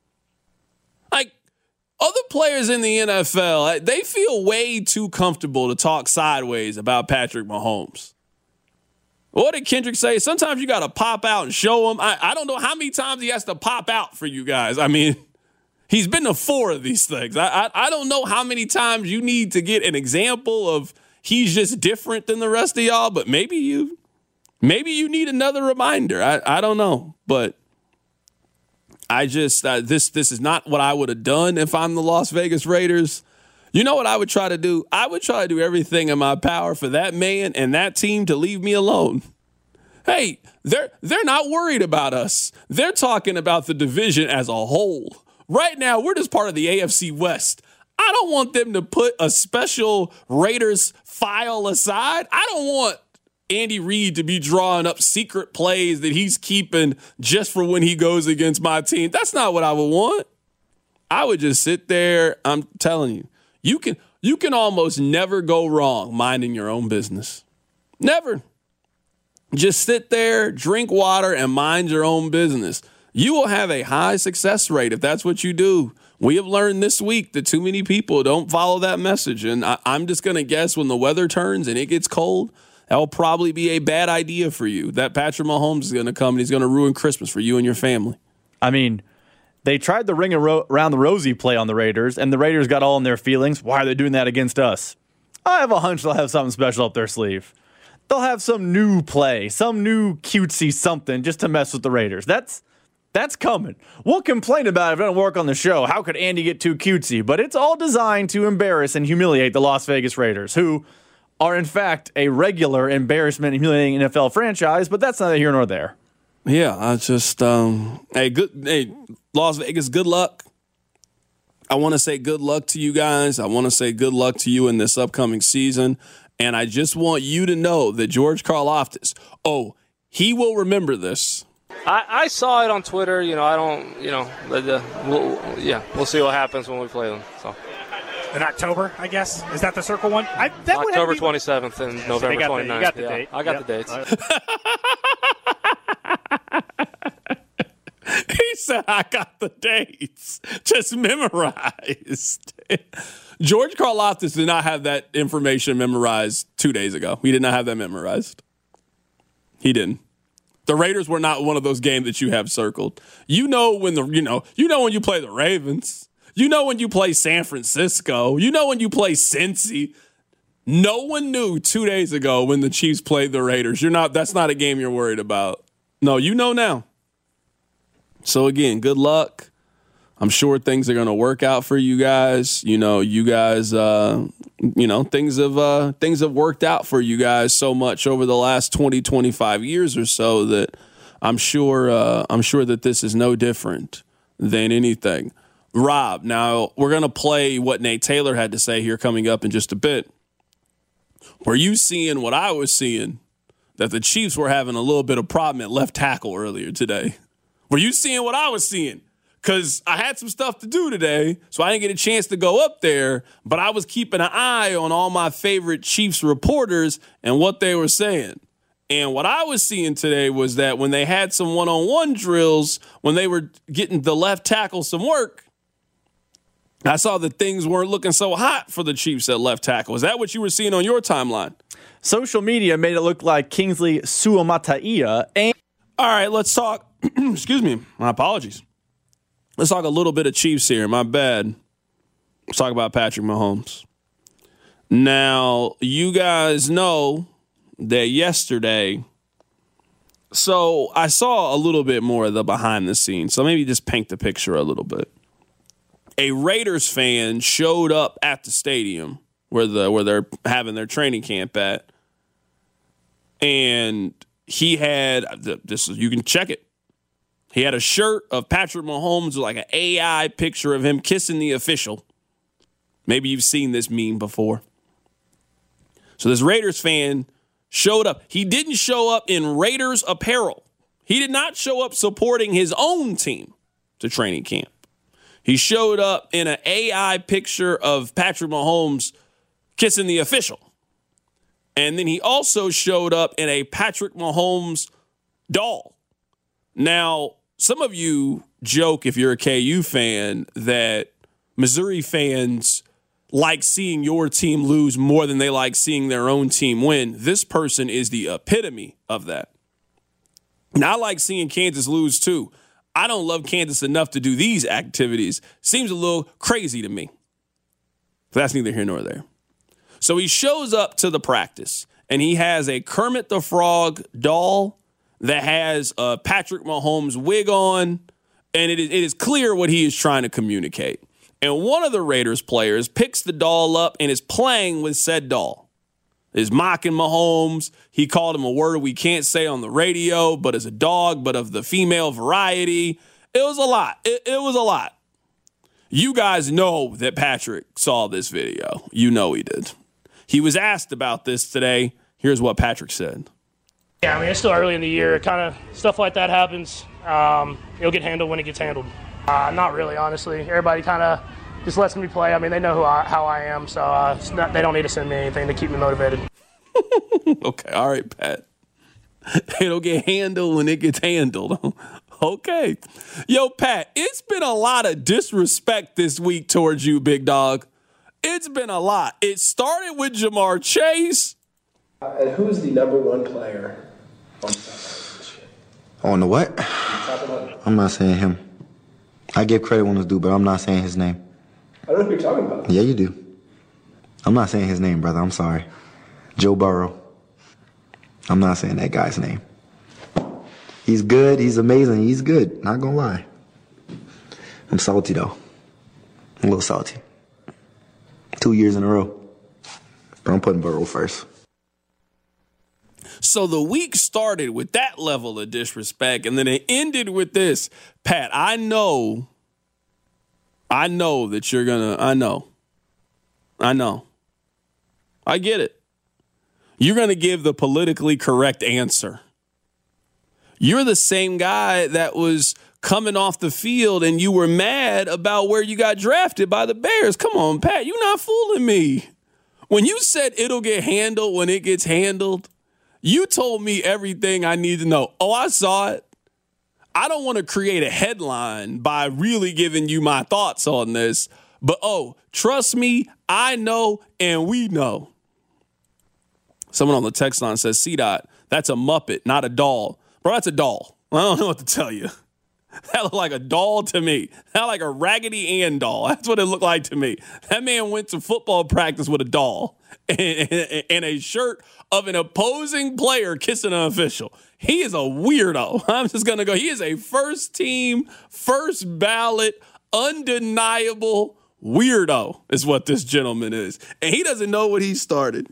Like, other players in the NFL, they feel way too comfortable to talk sideways about Patrick Mahomes. What did Kendrick say? Sometimes you got to pop out and show him. I don't know how many times he has to pop out for you guys. I mean, he's been to 4 of these things. I don't know how many times you need to get an example of he's just different than the rest of y'all, but maybe you need another reminder. I don't know, but I just this is not what I would have done if I'm the Las Vegas Raiders. You know what I would try to do? I would try to do everything in my power for that man and that team to leave me alone. Hey, they're not worried about us. They're talking about the division as a whole. Right now, we're just part of the AFC West. I don't want them to put a special Raiders file aside. I don't want Andy Reid to be drawing up secret plays that he's keeping just for when he goes against my team. That's not what I would want. I would just sit there. I'm telling you, you can almost never go wrong minding your own business. Never. Just sit there, drink water, and mind your own business. You will have a high success rate if that's what you do. We have learned this week that too many people don't follow that message. And I'm just going to guess when the weather turns and it gets cold, that will probably be a bad idea for you. That Patrick Mahomes is going to come and he's going to ruin Christmas for you and your family. I mean, they tried the ring around the rosy play on the Raiders, and the Raiders got all in their feelings. Why are they doing that against us? I have a hunch they'll have something special up their sleeve. They'll have some new play, some new cutesy something just to mess with the Raiders. That's coming. We'll complain about it if it doesn't work on the show. How could Andy get too cutesy? But it's all designed to embarrass and humiliate the Las Vegas Raiders, who are, in fact, a regular embarrassment and humiliating NFL franchise, but that's neither here nor there. Yeah, I just, hey, Las Vegas, good luck. I want to say good luck to you guys. I want to say good luck to you in this upcoming season. And I just want you to know that George Karlaftis, he will remember this. I saw it on Twitter. I don't, we'll see what happens when we play them. So. In October, I guess? Is that the circle one? October 27th and November 29th. You got the date. I got the dates. He said, I got the dates. Just memorized. George Karlaftis did not have that information memorized 2 days ago. He did not have that memorized. He didn't. The Raiders were not one of those games that you have circled. You know when when you play the Ravens. You know when you play San Francisco. You know when you play Cincy. No one knew 2 days ago when the Chiefs played the Raiders. That's not a game you're worried about. No, you know now. So again, good luck. I'm sure things are going to work out for you guys. Things have worked out for you guys so much over the last 20, 25 years or so that I'm sure that this is no different than anything. Rob, now we're going to play what Nate Taylor had to say here coming up in just a bit. Were you seeing what I was seeing, that the Chiefs were having a little bit of problem at left tackle earlier today? Were you seeing what I was seeing? Because I had some stuff to do today, so I didn't get a chance to go up there, but I was keeping an eye on all my favorite Chiefs reporters and what they were saying. And what I was seeing today was that when they had some one-on-one drills, when they were getting the left tackle some work, I saw that things weren't looking so hot for the Chiefs at left tackle. Is that what you were seeing on your timeline? Social media made it look like Kingsley Suamataia. All right, let's talk. Excuse me. My apologies. Let's talk a little bit of Chiefs here. My bad. Let's talk about Patrick Mahomes. Now, you guys know that yesterday, so I saw a little bit more of the behind the scenes. So maybe just paint the picture a little bit. A Raiders fan showed up at the stadium where they're having their training camp at, and he had this. You can check it. He had a shirt of Patrick Mahomes with like an AI picture of him kissing the official. Maybe you've seen this meme before. So this Raiders fan showed up. He didn't show up in Raiders apparel. He did not show up supporting his own team to training camp. He showed up in an AI picture of Patrick Mahomes kissing the official. And then he also showed up in a Patrick Mahomes doll. Now, some of you joke, if you're a KU fan, that Missouri fans like seeing your team lose more than they like seeing their own team win. This person is the epitome of that. Now, I like seeing Kansas lose too. I don't love Kansas enough to do these activities. Seems a little crazy to me. But that's neither here nor there. So he shows up to the practice, and he has a Kermit the Frog doll that has a Patrick Mahomes wig on, and it is clear what he is trying to communicate. And one of the Raiders players picks the doll up and is playing with said doll. Is mocking Mahomes. He called him a word we can't say on the radio, but as a dog, but of the female variety. It was a lot. It was a lot. You guys know that Patrick saw this video. You know he did. He was asked about this today. Here's what Patrick said. Yeah, I mean, it's still early in the year. Kind of stuff like that happens. It'll get handled when it gets handled. Not really, honestly. Everybody kind of just lets me play. I mean, they know how I am, so they don't need to send me anything to keep me motivated. Okay, all right, Pat. It'll get handled when it gets handled. Okay. Yo, Pat, it's been a lot of disrespect this week towards you, big dog. It's been a lot. It started with Jamar Chase. And who's the number one player on the top this year? On the what? I'm not saying him. I give credit when it's due, but I'm not saying his name. I don't know who you're talking about. Yeah, you do. I'm not saying his name, brother. I'm sorry. Joe Burrow. I'm not saying that guy's name. He's good. He's amazing. He's good. Not gonna lie. I'm salty, though. I'm a little salty. 2 years in a row. But I'm putting Burrow first. So the week started with that level of disrespect, and then it ended with this. Pat, I know that you're going to, I know. I get it. You're going to give the politically correct answer. You're the same guy that was coming off the field and you were mad about where you got drafted by the Bears. Come on, Pat, you're not fooling me. When you said it'll get handled when it gets handled, you told me everything I need to know. Oh, I saw it. I don't want to create a headline by really giving you my thoughts on this, but trust me, I know and we know. Someone on the text line says, C-Dot, that's a Muppet, not a doll. Bro, that's a doll. I don't know what to tell you. That looked like a doll to me. That looked like a Raggedy Ann doll. That's what it looked like to me. That man went to football practice with a doll and a shirt of an opposing player kissing an official. He is a weirdo. I'm just going to go. He is a first team, first ballot, undeniable weirdo is what this gentleman is. And he doesn't know what he started.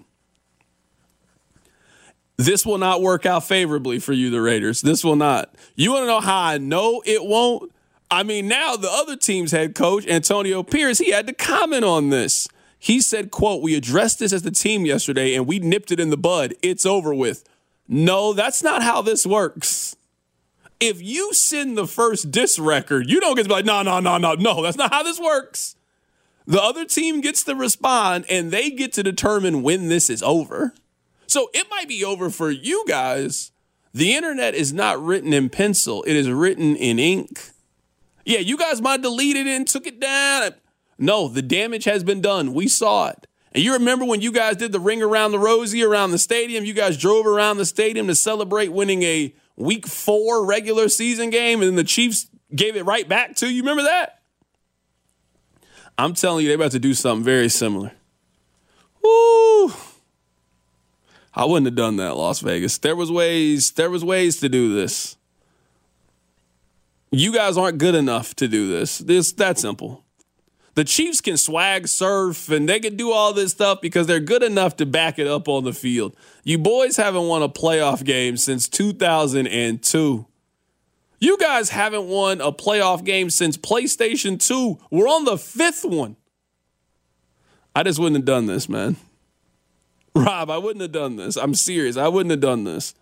This will not work out favorably for you, the Raiders. This will not. You want to know how I know it won't? I mean, now the other team's head coach, Antonio Pierce, he had to comment on this. He said, quote, "We addressed this as the team yesterday and we nipped it in the bud. It's over with." No, that's not how this works. If you send the first diss record, you don't get to be like, no, that's not how this works. The other team gets to respond and they get to determine when this is over. So it might be over for you guys. The internet is not written in pencil. It is written in ink. Yeah, you guys might have deleted it and took it down. No, the damage has been done. We saw it. And you remember when you guys did the ring around the rosy around the stadium? You guys drove around the stadium to celebrate winning a Week 4 regular season game, and the Chiefs gave it right back to you. You remember that? I'm telling you, they're about to do something very similar. Woo! I wouldn't have done that, Las Vegas. There was ways to do this. You guys aren't good enough to do this. That simple. The Chiefs can swag surf and they can do all this stuff because they're good enough to back it up on the field. You boys haven't won a playoff game since 2002. You guys haven't won a playoff game since PlayStation 2. We're on the 5th one. I just wouldn't have done this, man. Rob, I wouldn't have done this. I'm serious. I wouldn't have done this.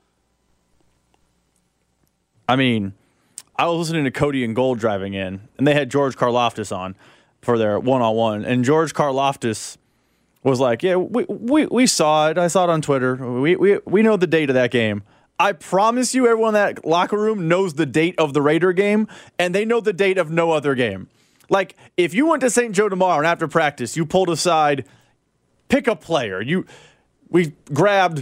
I mean, I was listening to Cody and Gold driving in, and they had George Karlaftis on for their one-on-one. And George Karlaftis was like, yeah, we saw it. I saw it on Twitter. We know the date of that game. I promise you everyone in that locker room knows the date of the Raider game, and they know the date of no other game. Like, if you went to St. Joe tomorrow and after practice, you pulled aside, pick a player. We grabbed,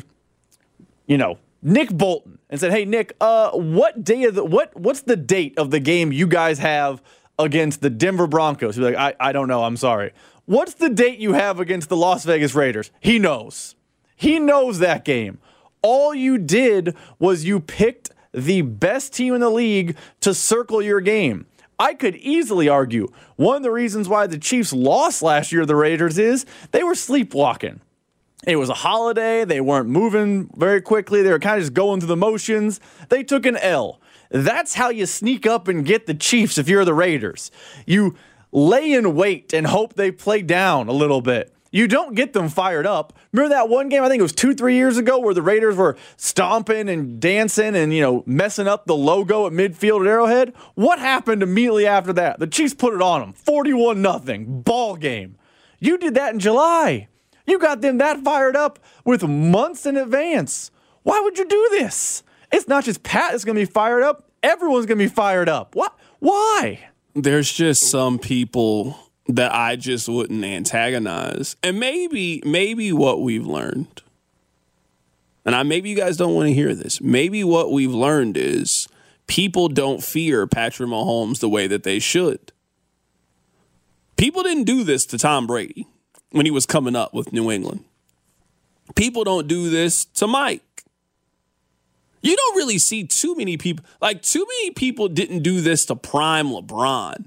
Nick Bolton and said, hey, Nick, what's the date of the game you guys have against the Denver Broncos? He'd be like, I don't know. I'm sorry. What's the date you have against the Las Vegas Raiders? He knows. He knows that game. All you did was you picked the best team in the league to circle your game. I could easily argue one of the reasons why the Chiefs lost last year to the Raiders is they were sleepwalking. It was a holiday. They weren't moving very quickly. They were kind of just going through the motions. They took an L. That's how you sneak up and get the Chiefs if you're the Raiders. You lay in wait and hope they play down a little bit. You don't get them fired up. Remember that one game, I think it was 2-3 years ago, where the Raiders were stomping and dancing and, messing up the logo at midfield at Arrowhead? What happened immediately after that? The Chiefs put it on them. 41-0. Ball game. You did that in July. You got them that fired up with months in advance. Why would you do this? It's not just Pat that's going to be fired up. Everyone's going to be fired up. What? Why? There's just some people that I just wouldn't antagonize. And maybe what we've learned, and maybe you guys don't want to hear this, maybe what we've learned is people don't fear Patrick Mahomes the way that they should. People didn't do this to Tom Brady when he was coming up with New England. People don't do this to Mike. You don't really see too many people didn't do this to prime LeBron.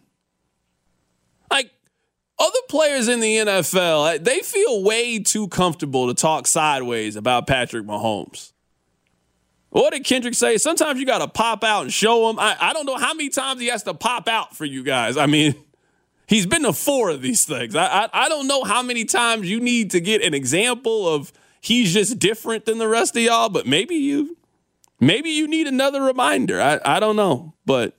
Other players in the NFL, they feel way too comfortable to talk sideways about Patrick Mahomes. What did Kendrick say? Sometimes you got to pop out and show him. I don't know how many times he has to pop out for you guys. I mean, he's been to 4 of these things. I don't know how many times you need to get an example of he's just different than the rest of y'all, but maybe you need another reminder. I don't know, but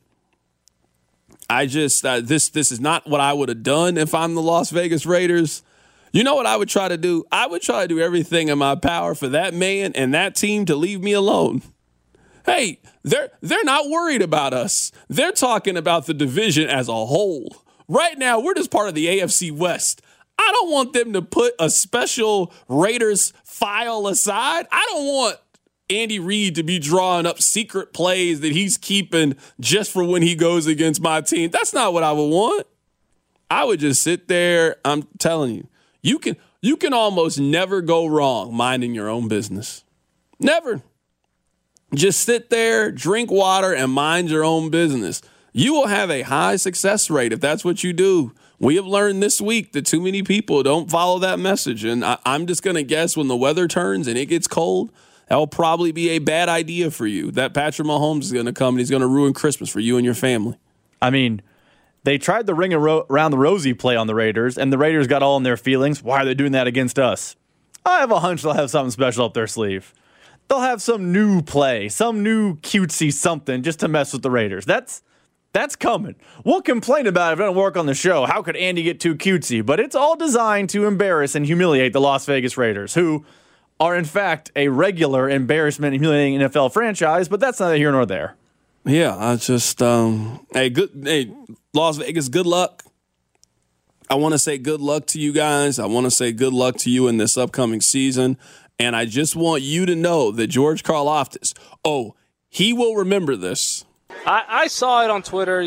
I just this is not what I would have done if I'm the Las Vegas Raiders. You know what I would try to do? I would try to do everything in my power for that man and that team to leave me alone. Hey, they're not worried about us. They're talking about the division as a whole. Right now, we're just part of the AFC West. I don't want them to put a special Raiders file aside. I don't want Andy Reid to be drawing up secret plays that he's keeping just for when he goes against my team. That's not what I would want. I would just sit there. I'm telling you, you can almost never go wrong minding your own business. Never. Just sit there, drink water, and mind your own business. You will have a high success rate if that's what you do. We have learned this week that too many people don't follow that message. And I'm just going to guess when the weather turns and it gets cold, that will probably be a bad idea for you. That Patrick Mahomes is going to come and he's going to ruin Christmas for you and your family. I mean, they tried the ring around the rosy play on the Raiders, and the Raiders got all in their feelings. Why are they doing that against us? I have a hunch they'll have something special up their sleeve. They'll have some new play, some new cutesy something just to mess with the Raiders. That's coming. We'll complain about it if it doesn't work on the show. How could Andy get too cutesy? But it's all designed to embarrass and humiliate the Las Vegas Raiders, who are, in fact, a regular embarrassment and humiliating NFL franchise, but that's neither here nor there. Yeah, I just, hey, Las Vegas, good luck. I want to say good luck to you guys. I want to say good luck to you in this upcoming season. And I just want you to know that George Karlaftis, he will remember this. I saw it on Twitter.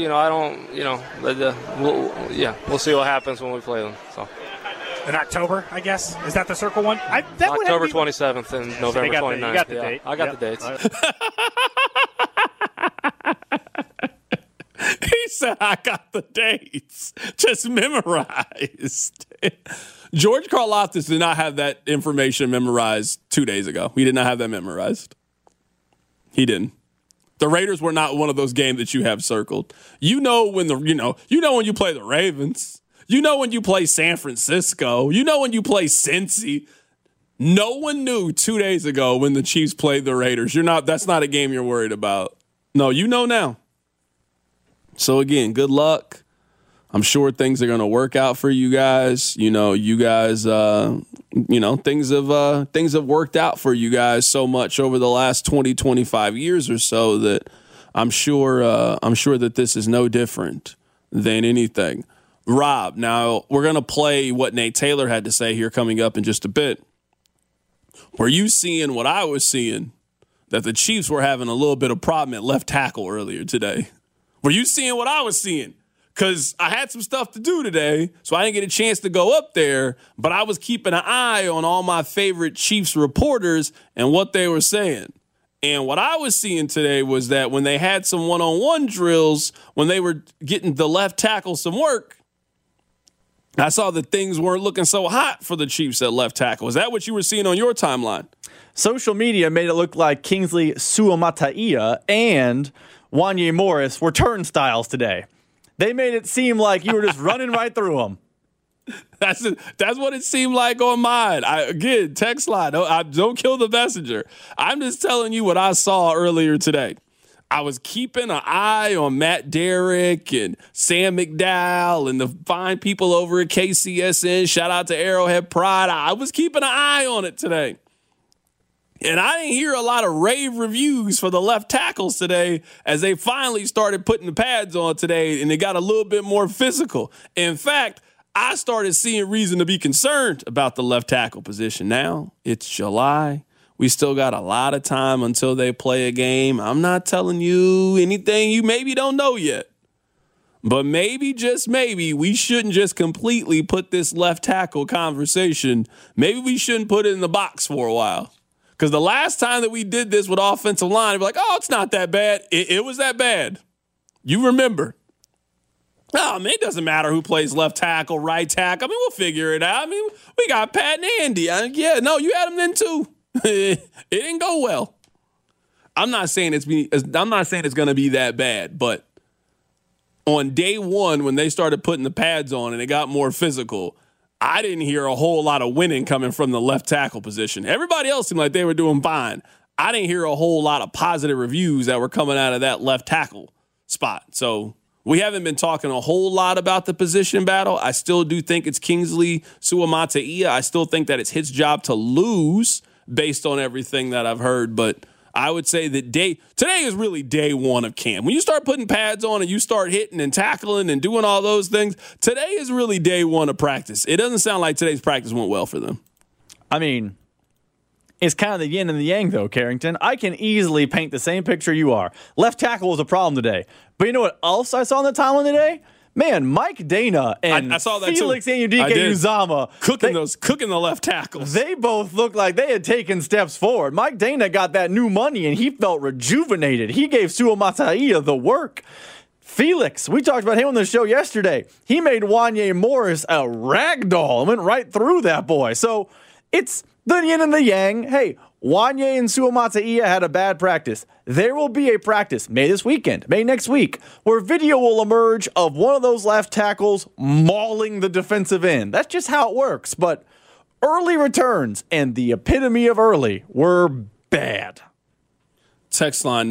We'll see what happens when we play them. So. In October, I guess? Is that the circle one? October 27th and November 29th. You got the date. I got the dates. He said, I got the dates. Just memorized. George Karlaftis did not have that information memorized 2 days ago. He did not have that memorized. He didn't. The Raiders were not one of those games that you have circled. You know when when you play the Ravens. You know when you play San Francisco. You know when you play Cincy. No one knew 2 days ago when the Chiefs played the Raiders. That's not a game you're worried about. No, you know now. So again, good luck. I'm sure things are going to work out for you guys. Things have worked out for you guys so much over the last 20, 25 years or so that I'm sure that this is no different than anything. Rob, now we're going to play what Nate Taylor had to say here coming up in just a bit. Were you seeing what I was seeing, that the Chiefs were having a little bit of problem at left tackle earlier today? Were you seeing what I was seeing? Because I had some stuff to do today, so I didn't get a chance to go up there, but I was keeping an eye on all my favorite Chiefs reporters and what they were saying. And what I was seeing today was that when they had some one-on-one drills, when they were getting the left tackle some work, I saw that things weren't looking so hot for the Chiefs at left tackle. Is that what you were seeing on your timeline? Social media made it look like Kingsley Suamataia and Wanya Morris were turnstiles today. They made it seem like you were just running right through them. That's what it seemed like on mine. Text line. Don't kill the messenger. I'm just telling you what I saw earlier today. I was keeping an eye on Matt Derrick and Sam McDowell and the fine people over at KCSN. Shout out to Arrowhead Pride. I was keeping an eye on it today. And I didn't hear a lot of rave reviews for the left tackles today as they finally started putting the pads on today and it got a little bit more physical. In fact, I started seeing reason to be concerned about the left tackle position. Now it's July. We still got a lot of time until they play a game. I'm not telling you anything you maybe don't know yet. But maybe, just maybe, we shouldn't just completely put this left tackle conversation. Maybe we shouldn't put it in the box for a while. Because the last time that we did this with offensive line, we're like, oh, it's not that bad. It was that bad. You remember. Oh, man, it doesn't matter who plays left tackle, right tackle. I mean, we'll figure it out. I mean, we got Pat and Andy. You had them then too. It didn't go well. I'm not saying it's going to be that bad, but on day one when they started putting the pads on and it got more physical, I didn't hear a whole lot of winning coming from the left tackle position. Everybody else seemed like they were doing fine. I didn't hear a whole lot of positive reviews that were coming out of that left tackle spot. So we haven't been talking a whole lot about the position battle. I still do think it's Kingsley Suamataia. I still think that it's his job to lose based on everything that I've heard. But I would say that today is really day one of camp. When you start putting pads on and you start hitting and tackling and doing all those things, today is really day one of practice. It doesn't sound like today's practice went well for them. I mean, it's kind of the yin and the yang, though, Carrington. I can easily paint the same picture you are. Left tackle was a problem today. But you know what else I saw on the timeline today? Man, Mike Dana and I saw that Felix too. Anudike-Uzomah cooking the left tackles. They both looked like they had taken steps forward. Mike Dana got that new money and he felt rejuvenated. He gave Suamataia the work. Felix, we talked about him on the show yesterday. He made Wanya Morris a ragdoll and went right through that boy. So it's the yin and the yang. Hey, Wanya and Suamataia had a bad practice. There will be a practice, May this weekend, May next week, where video will emerge of one of those left tackles mauling the defensive end. That's just how it works. But early returns and the epitome of early were bad. Text line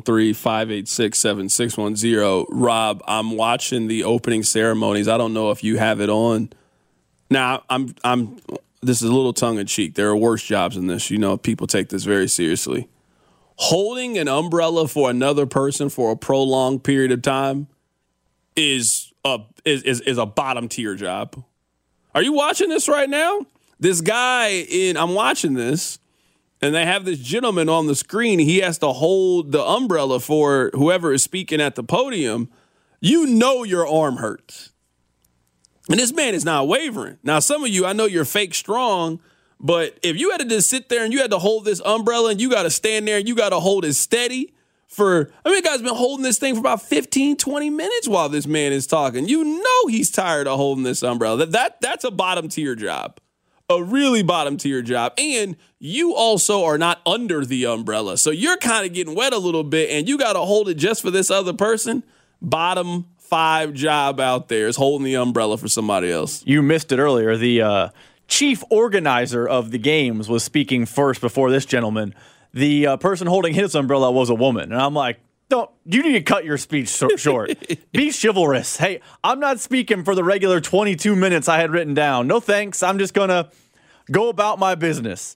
913-586-7610. Rob, I'm watching the opening ceremonies. I don't know if you have it on. Now, this is a little tongue-in-cheek. There are worse jobs than this. You know, people take this very seriously. Holding an umbrella for another person for a prolonged period of time is a bottom-tier job. Are you watching this right now? I'm watching this, and they have this gentleman on the screen. He has to hold the umbrella for whoever is speaking at the podium. You know your arm hurts. And this man is not wavering. Now, some of you, I know you're fake strong, but if you had to just sit there and you had to hold this umbrella and you got to stand there and you got to hold it steady guy's been holding this thing for about 15, 20 minutes while this man is talking. You know he's tired of holding this umbrella. That's a bottom tier job. a really bottom tier job. And you also are not under the umbrella. So you're kind of getting wet a little bit, and you got to hold it just for this other person. Bottom 5 job out there is holding the umbrella for somebody else. You missed it earlier. The chief organizer of the games was speaking first before this gentleman. The person holding his umbrella was a woman. And I'm like, you need to cut your speech short. Be chivalrous. Hey, I'm not speaking for the regular 22 minutes I had written down. No thanks. I'm just going to go about my business.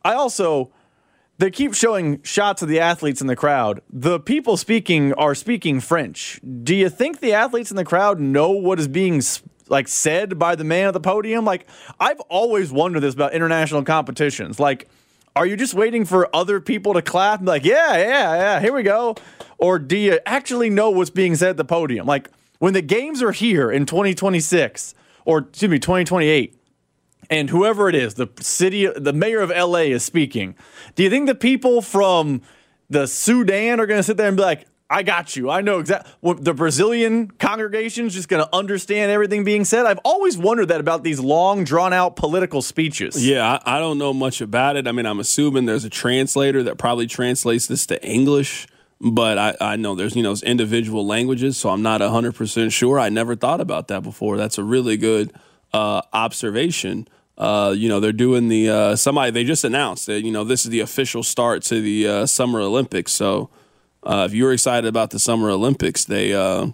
They keep showing shots of the athletes in the crowd. The people speaking are speaking French. Do you think the athletes in the crowd know what is being said by the man at the podium? I've always wondered this about international competitions. Are you just waiting for other people to clap? Yeah, here we go. Or do you actually know what's being said at the podium? When the games are here in 2026, or 2028, and whoever it is, the mayor of LA is speaking, do you think the people from the Sudan are going to sit there and be like, I got you. I know exactly. The Brazilian congregation's just going to understand everything being said. I've always wondered that about these long, drawn-out political speeches. Yeah, I don't know much about it. I mean, I'm assuming there's a translator that probably translates this to English, but I know there's individual languages, so I'm not 100% sure. I never thought about that before. That's a really good observation. They're doing they just announced that, this is the official start to the Summer Olympics, so if you're excited about the Summer Olympics, they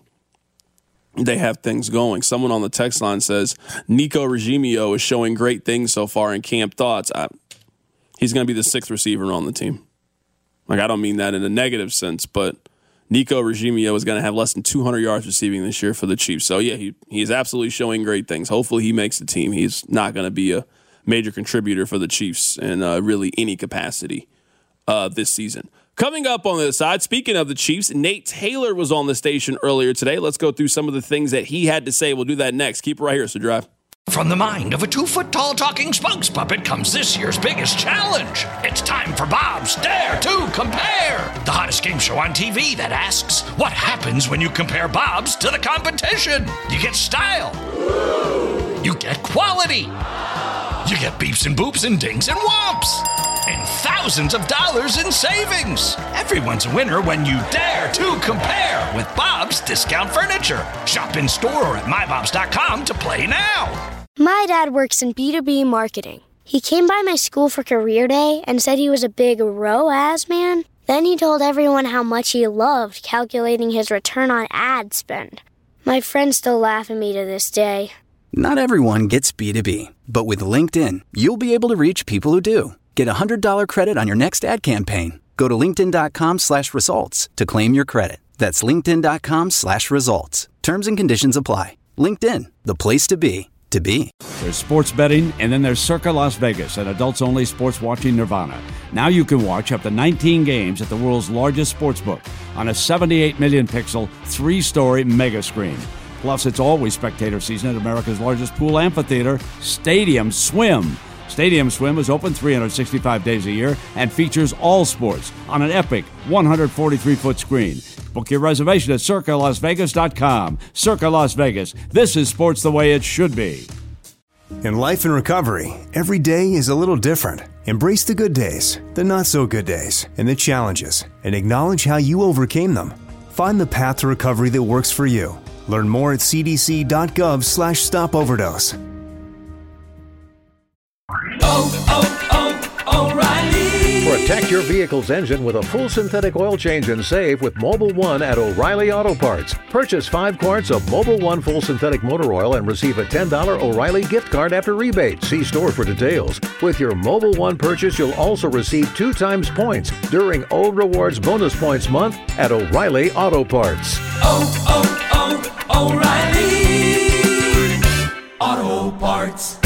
have things going. Someone on the text line says Nico Regimio is showing great things so far in Camp Thoughts. He's going to be the 6th receiver on the team. I don't mean that in a negative sense, but Nico Regimio is going to have less than 200 yards receiving this year for the Chiefs. So, yeah, he is absolutely showing great things. Hopefully he makes the team. He's not going to be a major contributor for the Chiefs in really any capacity this season. Coming up on the side, speaking of the Chiefs, Nate Taylor was on the station earlier today. Let's go through some of the things that he had to say. We'll do that next. Keep it right here, so drive. From the mind of a 2-foot-tall talking spokes puppet comes this year's biggest challenge. It's time for Bob's Dare to Compare, the hottest game show on TV that asks, what happens when you compare Bob's to the competition? You get style. You get quality. You get beeps and boops and dings and whomps. And thousands of dollars in savings. Everyone's a winner when you dare to compare with Bob's Discount Furniture. Shop in store or at mybobs.com to play now. My dad works in B2B marketing. He came by my school for career day and said he was a big ROAS man. Then he told everyone how much he loved calculating his return on ad spend. My friends still laugh at me to this day. Not everyone gets B2B, but with LinkedIn, you'll be able to reach people who do. Get a $100 credit on your next ad campaign. Go to linkedin.com/results to claim your credit. That's linkedin.com/results. Terms and conditions apply. LinkedIn, the place to be. There's sports betting, and then there's Circa Las Vegas, an adults-only sports watching nirvana. Now you can watch up to 19 games at the world's largest sportsbook on a 78 million pixel, 3-story mega screen. Plus, it's always spectator season at America's largest pool amphitheater, Stadium Swim. Stadium Swim is open 365 days a year and features all sports on an epic 143-foot screen. Book your reservation at CircaLasVegas.com. Circa Las Vegas. This is sports the way it should be. In life and recovery, every day is a little different. Embrace the good days, the not so good days, and the challenges, and acknowledge how you overcame them. Find the path to recovery that works for you. Learn more at cdc.gov/stopoverdose. O'Reilly. Protect your vehicle's engine with a full synthetic oil change and save with Mobil 1 at O'Reilly Auto Parts. Purchase 5 quarts of Mobil 1 full synthetic motor oil and receive a $10 O'Reilly gift card after rebate. See store for details. With your Mobil 1 purchase, you'll also receive 2 times points during Old Rewards Bonus Points Month at O'Reilly Auto Parts. O'Reilly Auto Parts.